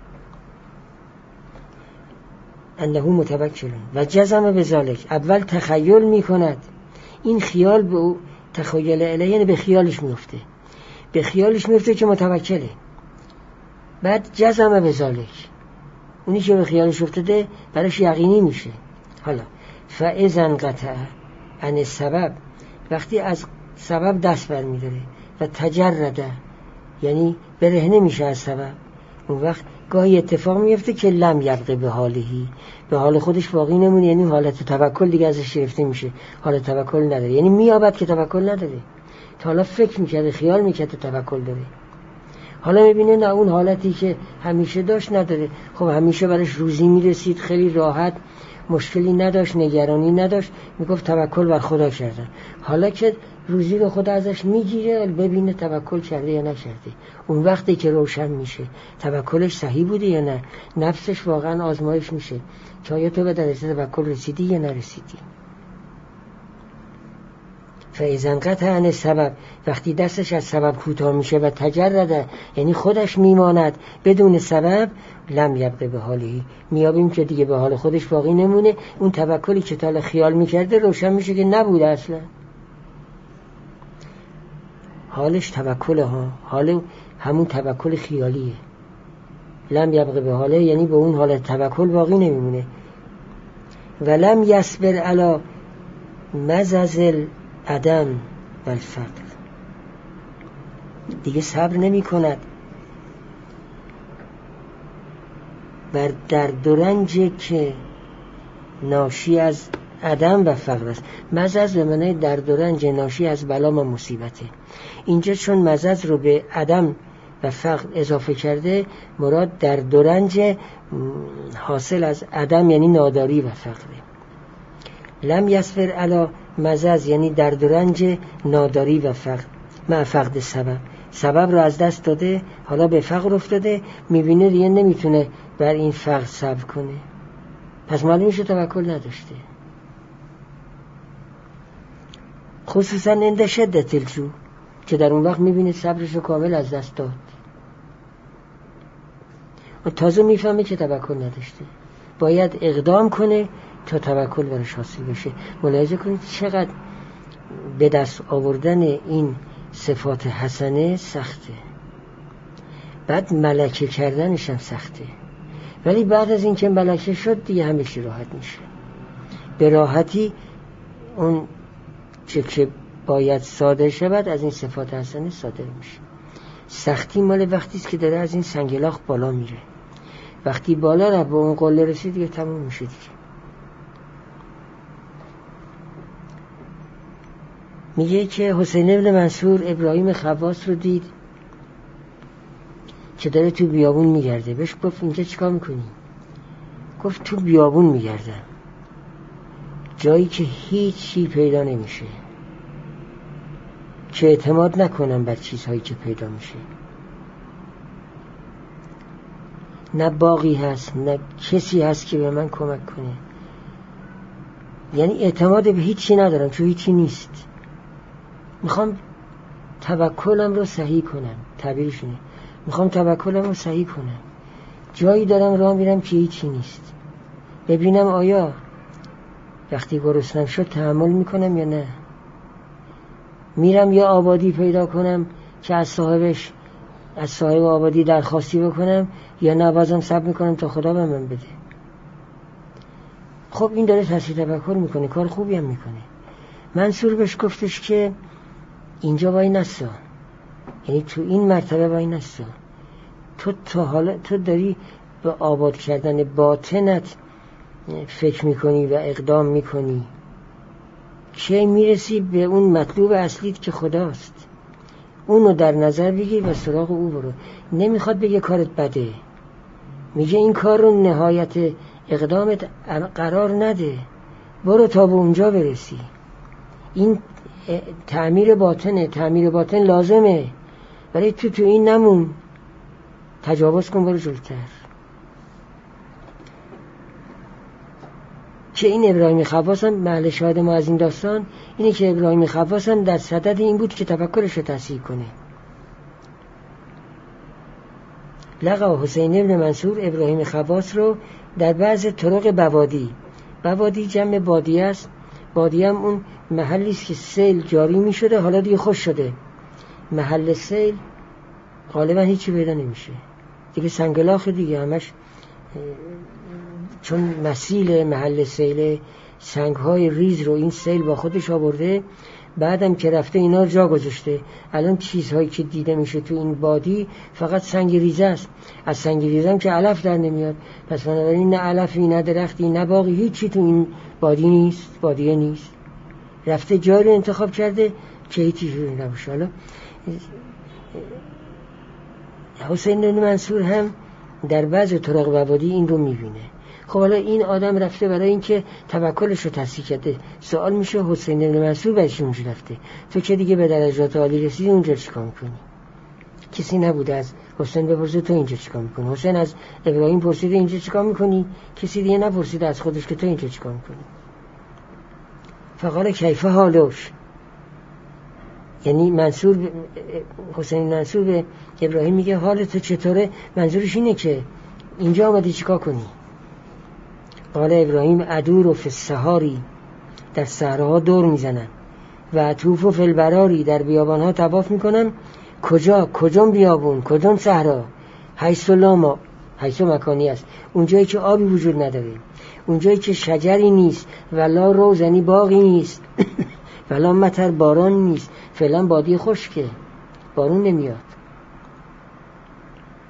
انه متوکل و جزم بذالک، اول تخیل میکند، این خیال به او تخیل الیه، یعنی به خیالش میفته، به خیالش میفته که متوکله. بعد جزم بذالک، اونی که به خیالش افتاده براش یقینی میشه. حالا فاذا انقطع عن السبب، وقتی از سبب دست برمیداره و تجرده، یعنی برهنه میشه از سبب، اون وقت گاهی اتفاق میفته که لم یبقه به حالهی، به حال خودش باقی نمونه، یعنی حالت توکل دیگه ازش گرفته میشه، حالت توکل نداره، یعنی میابد که توکل نداره. تا حالا فکر میکرده، خیال میکرده توکل داره، حالا میبینه نه، اون حالتی که همیشه داشت نداره. خب همیشه برش روزی میرسید، خیلی راحت، مشکلی نداشت، نگرانی نداشت، میگفت توکل بر خدا کردن. حالا که روزی رو خدا ازش میگیره، ببینه توکل کرده یا نکرده. اون وقتی که روشن میشه توکلش صحیح بوده یا نه، نفسش واقعا آزمایش میشه که آیا تو به درجه توکل رسیدی یا نرسیدی. فاذا انقطع عن السبب، وقتی دستش از سبب کوتاه میشه و تجرده، یعنی خودش میماند بدون سبب، لم یبقه به حالی، میابیم که دیگه به حال خودش باقی نمونه. اون توکلی که تا خیال میکرده روشن میشه که نبوده اصلا، حالش توکل ها، حال همون توکل خیالیه. لم یبقه به حاله یعنی به اون حالت توکل باقی نمیمونه. ولم یصبر علی مزازل عدم و الفقر، دیگه صبر نمی کند بر درد و رنج که ناشی از عدم و فقر است. مزز به معنی درد و رنج ناشی از بلا و مصیبته. اینجا چون مزز رو به عدم و فقر اضافه کرده، مراد درد و رنج حاصل از عدم یعنی ناداری و فقره. لم یصبر علی مزز یعنی درد و رنج ناداری و فقر مع فقد سبب. سبب رو از دست داده، حالا به فقر افتاده، میبینه دیگه نمیتونه بر این فقر صبر کنه، پس معلوم میشه توکل نداشته. خصوصا عند شدت الجوع که در اون وقت میبینه صبرش رو کامل از دست داد و تازه میفهمه که توکل نداشته، باید اقدام کنه تا توکل برش حاصل بشه. ملاحظه کنید چقدر به دست آوردن این صفات حسنه سخته، بعد ملکه کردنش هم سخته، ولی بعد از این که ملکه شد دیگه همه چی راحت میشه. به راحتی اون چه که باید صادر شود از این صفات حسنه صادر میشه. سختی مال وقتی است که داره از این سنگلاخ بالا میره. وقتی بالا رفت به اون قله رسید دیگه تموم میشه دیگه. میگه که حسین ابن منصور ابراهیم خواص رو دید که داره تو بیابون میگرده. بهش گفت اینجا چیکار میکنی؟ گفت تو بیابون میگردم، جایی که هیچی پیدا نمیشه، که اعتماد نکنم بر چیزهایی که پیدا میشه. نه باغی هست نه کسی هست که به من کمک کنه، یعنی اعتماد به هیچی ندارم چون هیچی نیست. میخوام توکلم رو صحیح کنم، تعبیرش اینه، میخوام توکلم رو صحیح کنم. جایی دارم راه میرم که هیچی نیست، ببینم آیا وقتی گرسنم شد تحمل میکنم یا نه. میرم یا آبادی پیدا کنم که از صاحبش از صاحب آبادی درخواستی بکنم یا نه بازم صبر میکنم تا خدا به من بده. خب این داره تحصیل تفکر میکنه، کار خوبی هم میکنه. منصور بهش گفتش که اینجا وای نستا، یعنی تو این مرتبه وای نستا، تو تا حالا تو داری به آباد کردن باطنت فکر میکنی و اقدام میکنی، که میرسی به اون مطلوب اصلیت که خداست. اونو در نظر بگیر و سراغ او برو. نمیخواد بگه کارت بده، میگه این کار رو نهایت اقدامت قرار نده، برو تا به اونجا برسی. این تعمیر باطنه، تعمیر باطن لازمه، ولی تو تو این نمون، تجاوز کن، برو جلوتر. که این ابراهیم خواص هم محل شاهد ما از این داستان اینه که ابراهیم خواص هم در صدد این بود که تفکرش رو تصحیح کنه. لقا حسین ابن منصور ابراهیم خواص رو در بعض طرق بوادی، بوادی جمع بادیه است، بادیه هم اون محلی است که سیل جاری می شده، حالا دیگه خوش شده. محل سیل غالبا هیچی پیدا نمیشه دیگه، سنگلاخ دیگه همش، چون مسیل محل سیل سنگهای ریز رو این سیل با خودش آورده، بعدم که رفته اینا جا گذاشته. الان چیزهایی که دیده میشه تو این بادی فقط سنگ ریزه است، از سنگ ریزه هم که علف در نمیاد، پس بنابراین نه علفی نه درختی نه باقی هیچی تو این بادی نیست، بادیه نیست. رفته جایی رو انتخاب کرده که هیچی جوری نباشه. حالا حسین بن منصور هم در بعض طرق وادی این رو میبینه. خب حالا این آدم رفته برای اینکه توکلش رو تصحیح کرده، سوال میشه حسین بن منصور برای اونجا رفته؟ تو که دیگه به درجات عالی رسیدی، اونجا چیکار میکنی؟ کسی نبوده از حسین بپرسه تو اینجا چیکار میکنی؟ حسین از ابراهیم پرسیده اینجا چیکار میکنی؟ کسی دیگه نپرسیده از خودش که تو اینجا چیکار میکنی؟ فقال کیف حالش، یعنی منصور ب... حسین منصور به ابراهیم میگه حال تو چطوره؟ منظورش اینه که اینجا آمدی چیکار کنی؟ قال ابراهیم ادور و فی السحاری، در صحراها دور میزنن، و اطوف و فی البراری، در بیابانها طواف میکنن. کجا؟ کجا بیابون؟ کجا صحرا؟ حیث لا ما، حیث مکانی است، اونجایی که آبی وجود نداره، اونجایی که شجری نیست، ولا روزنی باغی نیست ولا مطر باران نیست، فعلا بادی خشکه، بارون نمیاد.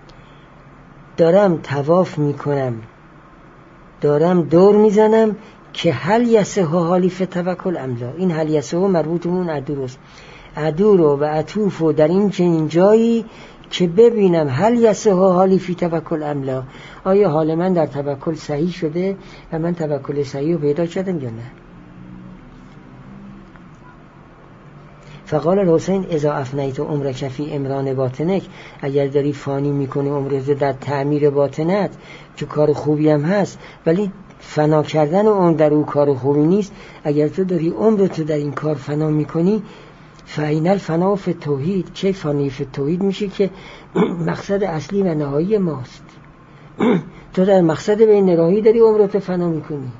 دارم طواف میکنم، دارم دور میزنم که هل یسه حالی فی توکل املا. این هل یسه مربوط به اون ادور است، ادور و عطوف و در این چنین جایی که ببینم هل یسه حالی فی توکل املا، آیا حال من در توکل صحیح شده و من توکل صحیح رو پیدا کردم یا نه. فقال الحسین اذا افنیت عمرک فی امران باطنک، اگر داری فانی میکنی عمرت در تعمیر باطنت که کار خوبی هم هست ولی فنا کردن اون در اون کار خوبی نیست، اگر تو داری عمرت در این کار فنا میکنی، فاین الفنا فی التوحید، چه فانی فی التوحید میشه که مقصد اصلی و نهایی ماست. تو در مقصد بین نهایی داری عمرت فنا میکنی،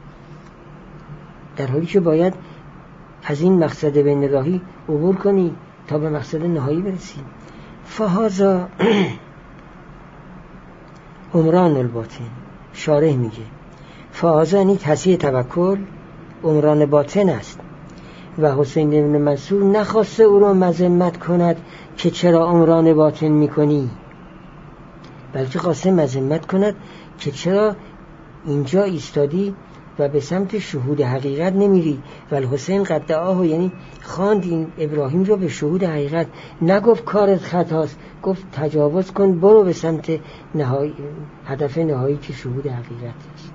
در حالی که باید از این مقصد بین راهی عبور کنی تا به مقصد نهایی برسی. فهذا عمران الباطن. شارح میگه فهذا یعنی تصحیح توکل عمران باطن است و حسین بن منصور نخواسته او را مذمت کند که چرا عمران باطن میکنی، بلکه خواسته مذمت کند که چرا اینجا ایستادی و به سمت شهود حقیقت نمیری. و الحسین قد دعاه، یعنی خواند این ابراهیم رو به شهود حقیقت، نگفت کارت خطاست، گفت تجاوز کن برو به سمت نهایی، هدف نهایی که شهود حقیقت است.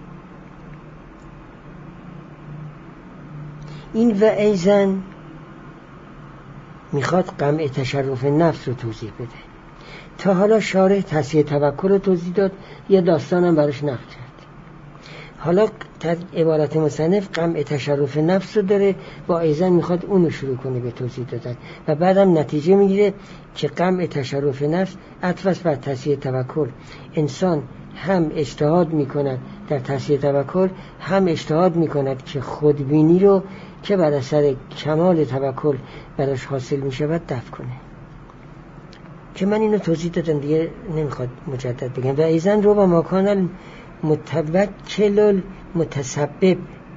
این و ایزن میخواد قمع تشرف نفس رو توضیح بده. تا حالا شارح تصحیح توکل رو توضیح داد، یه داستانم براش نقل کرد. حالا عبارت مصنف قمع تشرف نفس رو داره، با ایزن میخواد اونو شروع کنه به توضیح دادن و بعدم نتیجه میگیره که قمع تشرف نفس عطف بر تصحیح توکل. انسان هم اجتهاد میکند در تصحیح توکل، هم اجتهاد میکند که خودبینی رو که بر اثر کمال توکل براش حاصل میشود دفع کنه. که من اینو توضیح دادم دیگه نمیخواد مجدد بگم. و ایزن رو با مکان متوکل متسبب،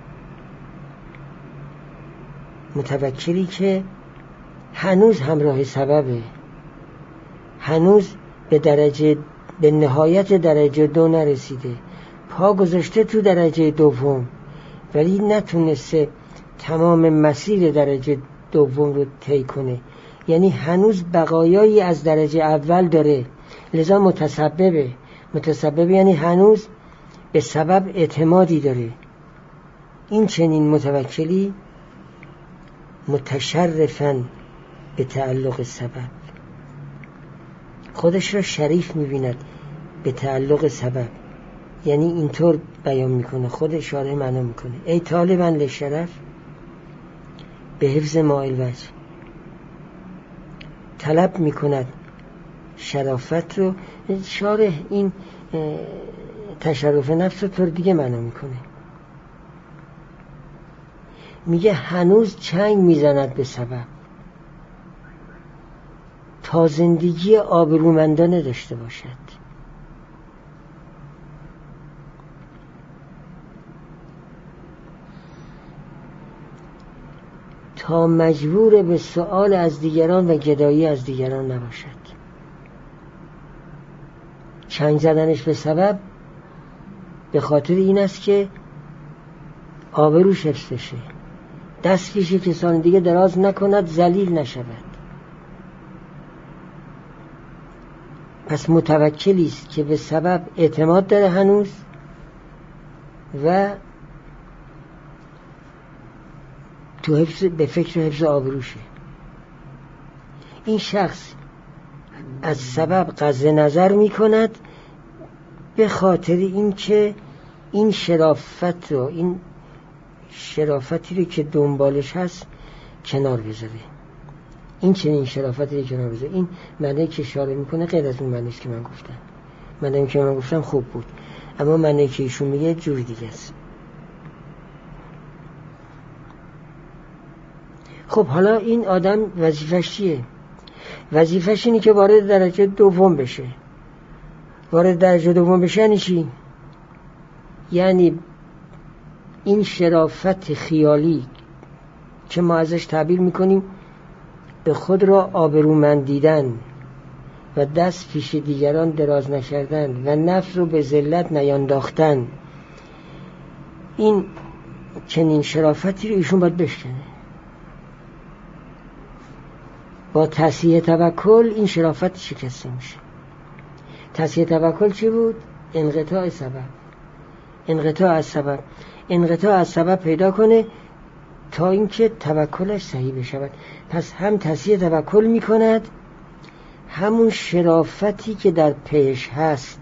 متوکلی که هنوز همراه سببه، هنوز به درجه به نهایت درجه دو نرسیده، پا گذاشته تو درجه دوم ولی نتونسته تمام مسیر درجه دوم رو طی کنه، یعنی هنوز بقایایی از درجه اول داره، لذا متسببه. متسبب یعنی هنوز به سبب اعتمادی داره. این چنین متوکلی متشرفاً به تعلق سبب، خودش را شریف می‌بیند به تعلق سبب. یعنی اینطور بیان میکنه، خود اشاره معنا میکنه ای طالباً لشرف به حفظ مائل وجه، طلب میکند شرافت رو. شارح این تشرف نفس رو طور دیگه معنا میکنه، میگه هنوز چنگ میزند به سبب تا زندگی آبرومندانه داشته باشد، تا مجبور به سؤال از دیگران و گدایی از دیگران نباشد. چنگ زدنش به سبب به خاطر این است که آبروش حفظ بشه، دست پیش کسان دیگه دراز نکند، ذلیل نشود. پس متوکلی است که به سبب اعتماد داره هنوز و تو حفظ، به فکر حفظ آبروشه. این شخص از سبب قصد نظر می کند به خاطر این که این شرافت رو، این شرافتی رو که دنبالش هست کنار بذاره. این چنین شرافتی رو کنار بذاره. این معنی که اشاره میکنه غیر از اون معنیش که من گفتم. معنی که من گفتم خوب بود، اما معنی که ایشون میگه جور دیگه است. خب حالا این آدم وظیفش چیه؟ وظیفش اینه که وارد درجه دوم بشه. وارد درجه دوم بشه یعنی چی؟ یعنی این شرافت خیالی که ما ازش تعبیر میکنیم به خود را آبرومند دیدن و دست پیش دیگران دراز نکردن و نفس رو به ذلت نیانداختن، این چنین شرافتی رو ایشون باید بشکنه. با تصحیح توکل این شرافت شکسته میشه. تصحیح توکل چی بود؟ انقطاع سبب. انقطاع از سبب انقطاع از سبب پیدا کنه تا اینکه توکلش صحیح بشود. پس هم تصحیح توکل میکند، همون شرافتی که در پیش هست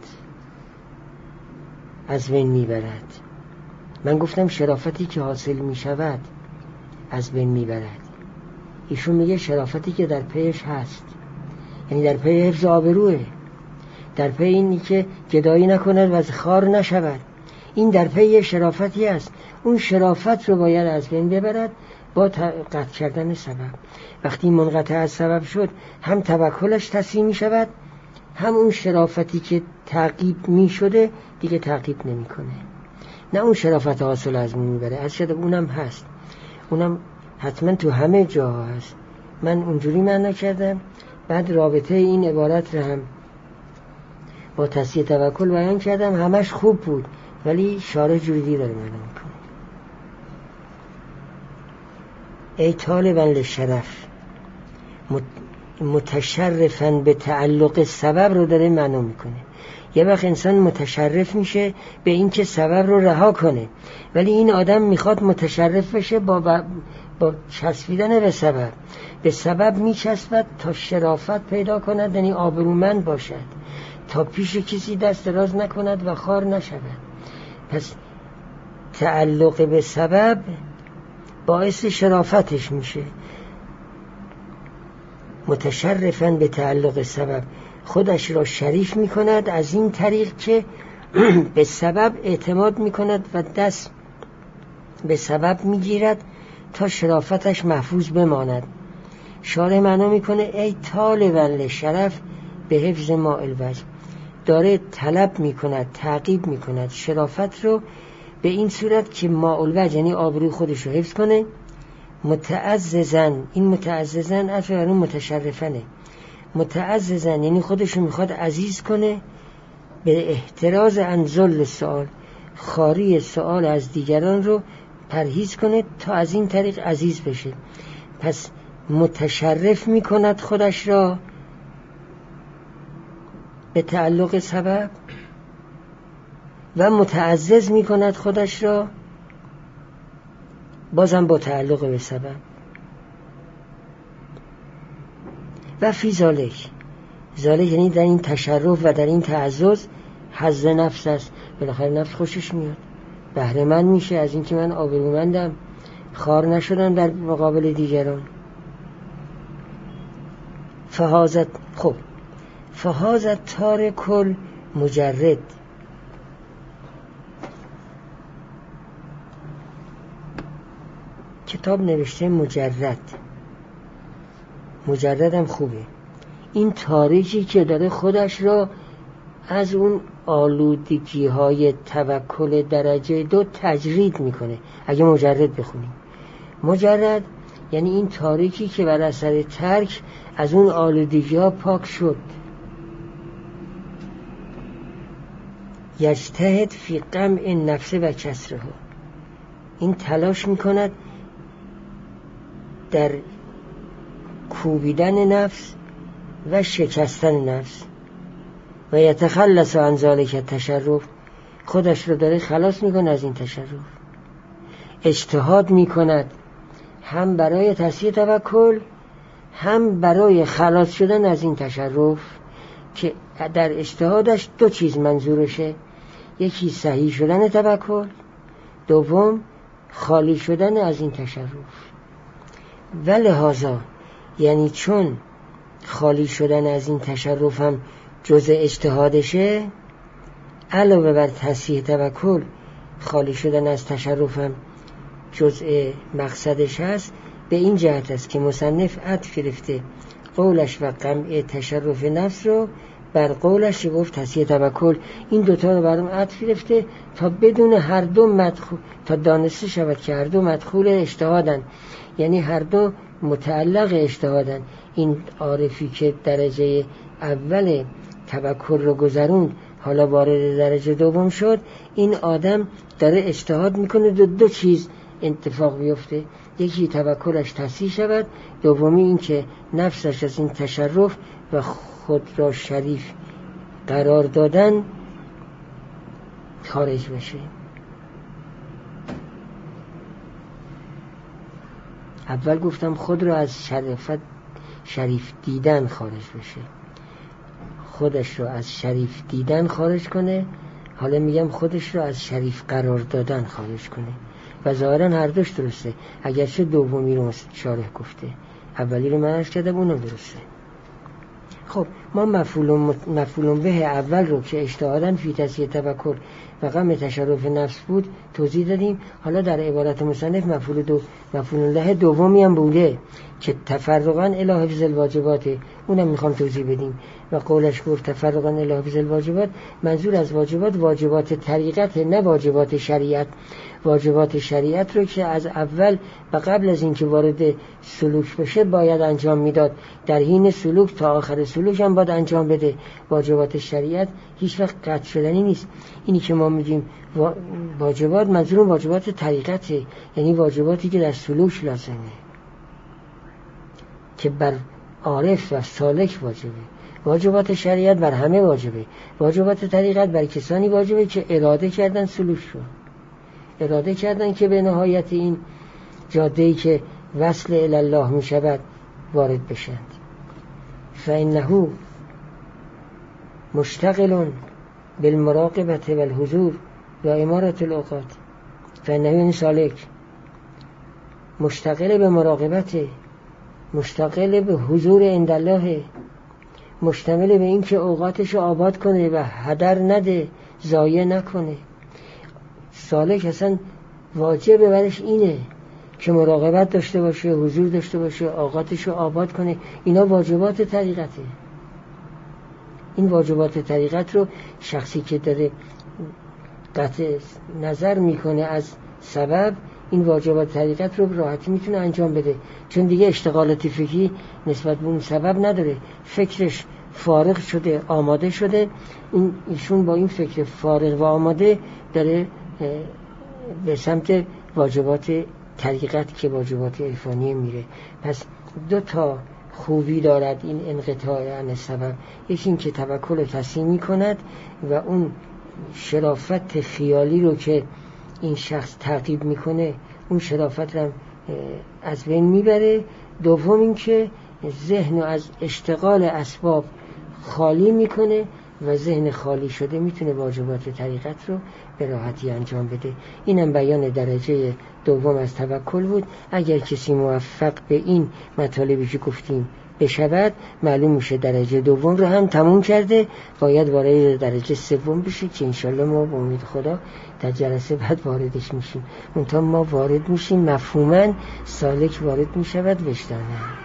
از بین میبرد. من گفتم شرافتی که حاصل میشود از بین میبرد. ایشون میگه شرافتی که در پیش هست، یعنی در پی حفظ آبروه، در پی اینی که گدایی نکند و از خار نشود. این در پی شرافتی است. اون شرافت رو باید از بین ببرد با قطع کردن سبب. وقتی منقطع از سبب شد، هم توکلش تصحیح می شود، هم اون شرافتی که تعقیب می شده دیگه تعقیب نمی کنه. نه اون شرافت حاصل از می بره، از شده اونم هست، اونم حتما تو همه جا هست. من اونجوری معنا کردم. بعد رابطه این عبارت رو هم با تصحیح توکل بیان کردم. همش خوب بود، ولی شارح جوری داره معنا میکنه. ای طالبا للشرف متشرفاً به تعلق سبب رو داره معنا میکنه. یه وقت انسان متشرف میشه به این که سبب رو رها کنه، ولی این آدم میخواد متشرف بشه با, با, با چسبیدن به سبب. به سبب میچسبد تا شرافت پیدا کند، یعنی آبرومند باشد، تا پیش کسی دست دراز نکند و خار نشود. پس تعلق به سبب باعث شرافتش میشه. متشرفاً به تعلق سبب، خودش را شریف میکند از این طریق که به سبب اعتماد میکند و دست به سبب میگیرد تا شرافتش محفوظ بماند. شارح معنا میکنه ای طالباً للشرف به حفظ ماء الوجه، داره طلب میکند، تعقیب میکند شرافت رو به این صورت که ماء الوجه یعنی آبروی خودش رو حفظ کنه. متعززن، این متعززن عطف بر اون متشرفنه. متعززن یعنی خودش رو میخواد عزیز کنه به احتراز عن ذل سؤال، خاری سؤال از دیگران رو پرهیز کنه تا از این طریق عزیز بشه. پس متشرف میکند خودش را به تعلق سبب و متعزز میکند خودش را بازم با تعلق به سبب. و فی ذالک، ذالک یعنی در این تشرف و در این تعزز حظ نفس است. بالاخره نفس خوشش میاد، بهره مند میشه از اینکه من آبرومندم، خار نشدم در مقابل دیگران. فهازت خب فهازت تار کل مجرد، کتاب نوشته مجرد، مجرد هم خوبه. این تاریکی که داره خودش را از اون آلودگی های توکل درجه دو تجرید میکنه. اگه مجرد بخونیم، مجرد یعنی این تاریکی که بر اثر ترک از اون آلودگی ها پاک شد. یجتهد فی قمع النفس و کسرها، این تلاش میکند در کوبیدن نفس و شکستن نفس. و یتخلص عن ذلک التشرف، خودش رو داره خلاص میکنه از این تشرف. اجتهاد میکند هم برای تصحیح توکل هم برای خلاص شدن از این تشرف، که در اجتهادش دو چیز منظورشه، یکی صحیح شدن توکل، دوم خالی شدن از این تشرف. و لحاظا یعنی چون خالی شدن از این تشرف هم جزء اجتهادشه، علاوه بر تصحیح توکل خالی شدن از تشرف هم جزء مقصدش هست. به این جهت است که مصنف عطف گرفته قولش و قمع تشرف نفس رو بر قولش گفت تصحیح توکل. این دوتا رو برام عطف گرفته تا بدون هر دو مدخول، تا دانسته شود که هر دو مدخول اجتهادن، یعنی هر دو متعلق اجتهادن. این عارفی که درجه اول توکل رو گذرون حالا وارد درجه دوم شد، این آدم داره اجتهاد میکنه دو, دو چیز اتفاق بیفته. یکی توکلش تصحیح شود، دومی این که نفسش از این تشرف و خود را شریف قرار دادن خارج بشه. اول گفتم خود را از شرفت شریف دیدن خارج بشه، خودش را از شریف دیدن خارج کنه. حالا میگم خودش را از شریف قرار دادن خارج کنه و ظاهرا هر دوش درسته، اگرچه دومی رو شارح گفته، اولی رو من عرض کردم اونم درسته. خب ما مفعول مفعول به اول رو که اجتهادا فی تصحیح توکل و غم تشرف نفس بود توضیح دادیم. حالا در عبارت مصنف مفعول دو مفعول له دومی هم بوده که تفرقا الی حفظ الواجبات، اونم میخوام توضیح بدیم. و قولش گفت تفرقا الی حفظ الواجبات، منظور از واجبات واجبات طریقت، نه واجبات شریعت. واجبات شریعت رو که از اول و قبل از اینکه وارد سلوک بشه باید انجام میداد، در حین سلوک تا آخر سلوک هم باید انجام بده. واجبات شریعت هیچ وقت قطع شدنی نیست. اینی که ما میگیم واجبات، منظور واجبات طریقته، یعنی واجباتی که در سلوک لازمه، که بر عارف و سالک واجبه. واجبات شریعت بر همه واجبه، واجبات طریقت بر کسانی واجبه که اراده کردن سلوک رو، اراده کردن که به نهایت این جاده‌ای که وصل الی الله می شود وارد بشند. فإنه مشتغل بالمراقبة والحضور و امارة الاوقات. فإنه این سالک مشتغل به مراقبت، مشتغل به حضور عند الله، مشتمل به این که اوقاتش رو آباد کنه و هدر نده، ضایع نکنه. سالک اصلا واجب برش اینه که مراقبت داشته باشه، حضور داشته باشه، اوقاتش رو آباد کنه. اینا واجبات طریقته. این واجبات طریقت رو شخصی که داره قطع نظر میکنه از سبب، این واجبات طریقت رو راحتی میتونه انجام بده، چون دیگه اشتغالات فکری نسبت به اون سبب نداره. فکرش فارغ شده، آماده شده. این ایشون با این فکر فارغ و آماده داره به سمت واجبات طریقت که واجبات عرفانی میره. پس دو تا خوبی دارد این انقطاع عن سبب. یکی این که توکل رو تسلیم میکند و اون شرافت خیالی رو که این شخص تعقیب میکنه اون شرافت رو از بین میبره. دوم این که ذهن رو از اشتغال اسباب خالی میکنه و ذهن خالی شده میتونه واجبات طریقت رو به راحتی انجام بده. اینم بیان درجه دوم از توکل بود. اگر کسی موفق به این مطالبی که گفتیم بشود، معلوم میشه درجه دوم رو هم تموم کرده، باید وارد درجه سوم بشه که انشالله ما با امید خدا در جلسه بعد واردش میشیم. اونتا ما وارد میشیم مفهوماً، سالک وارد میشود وجداناً.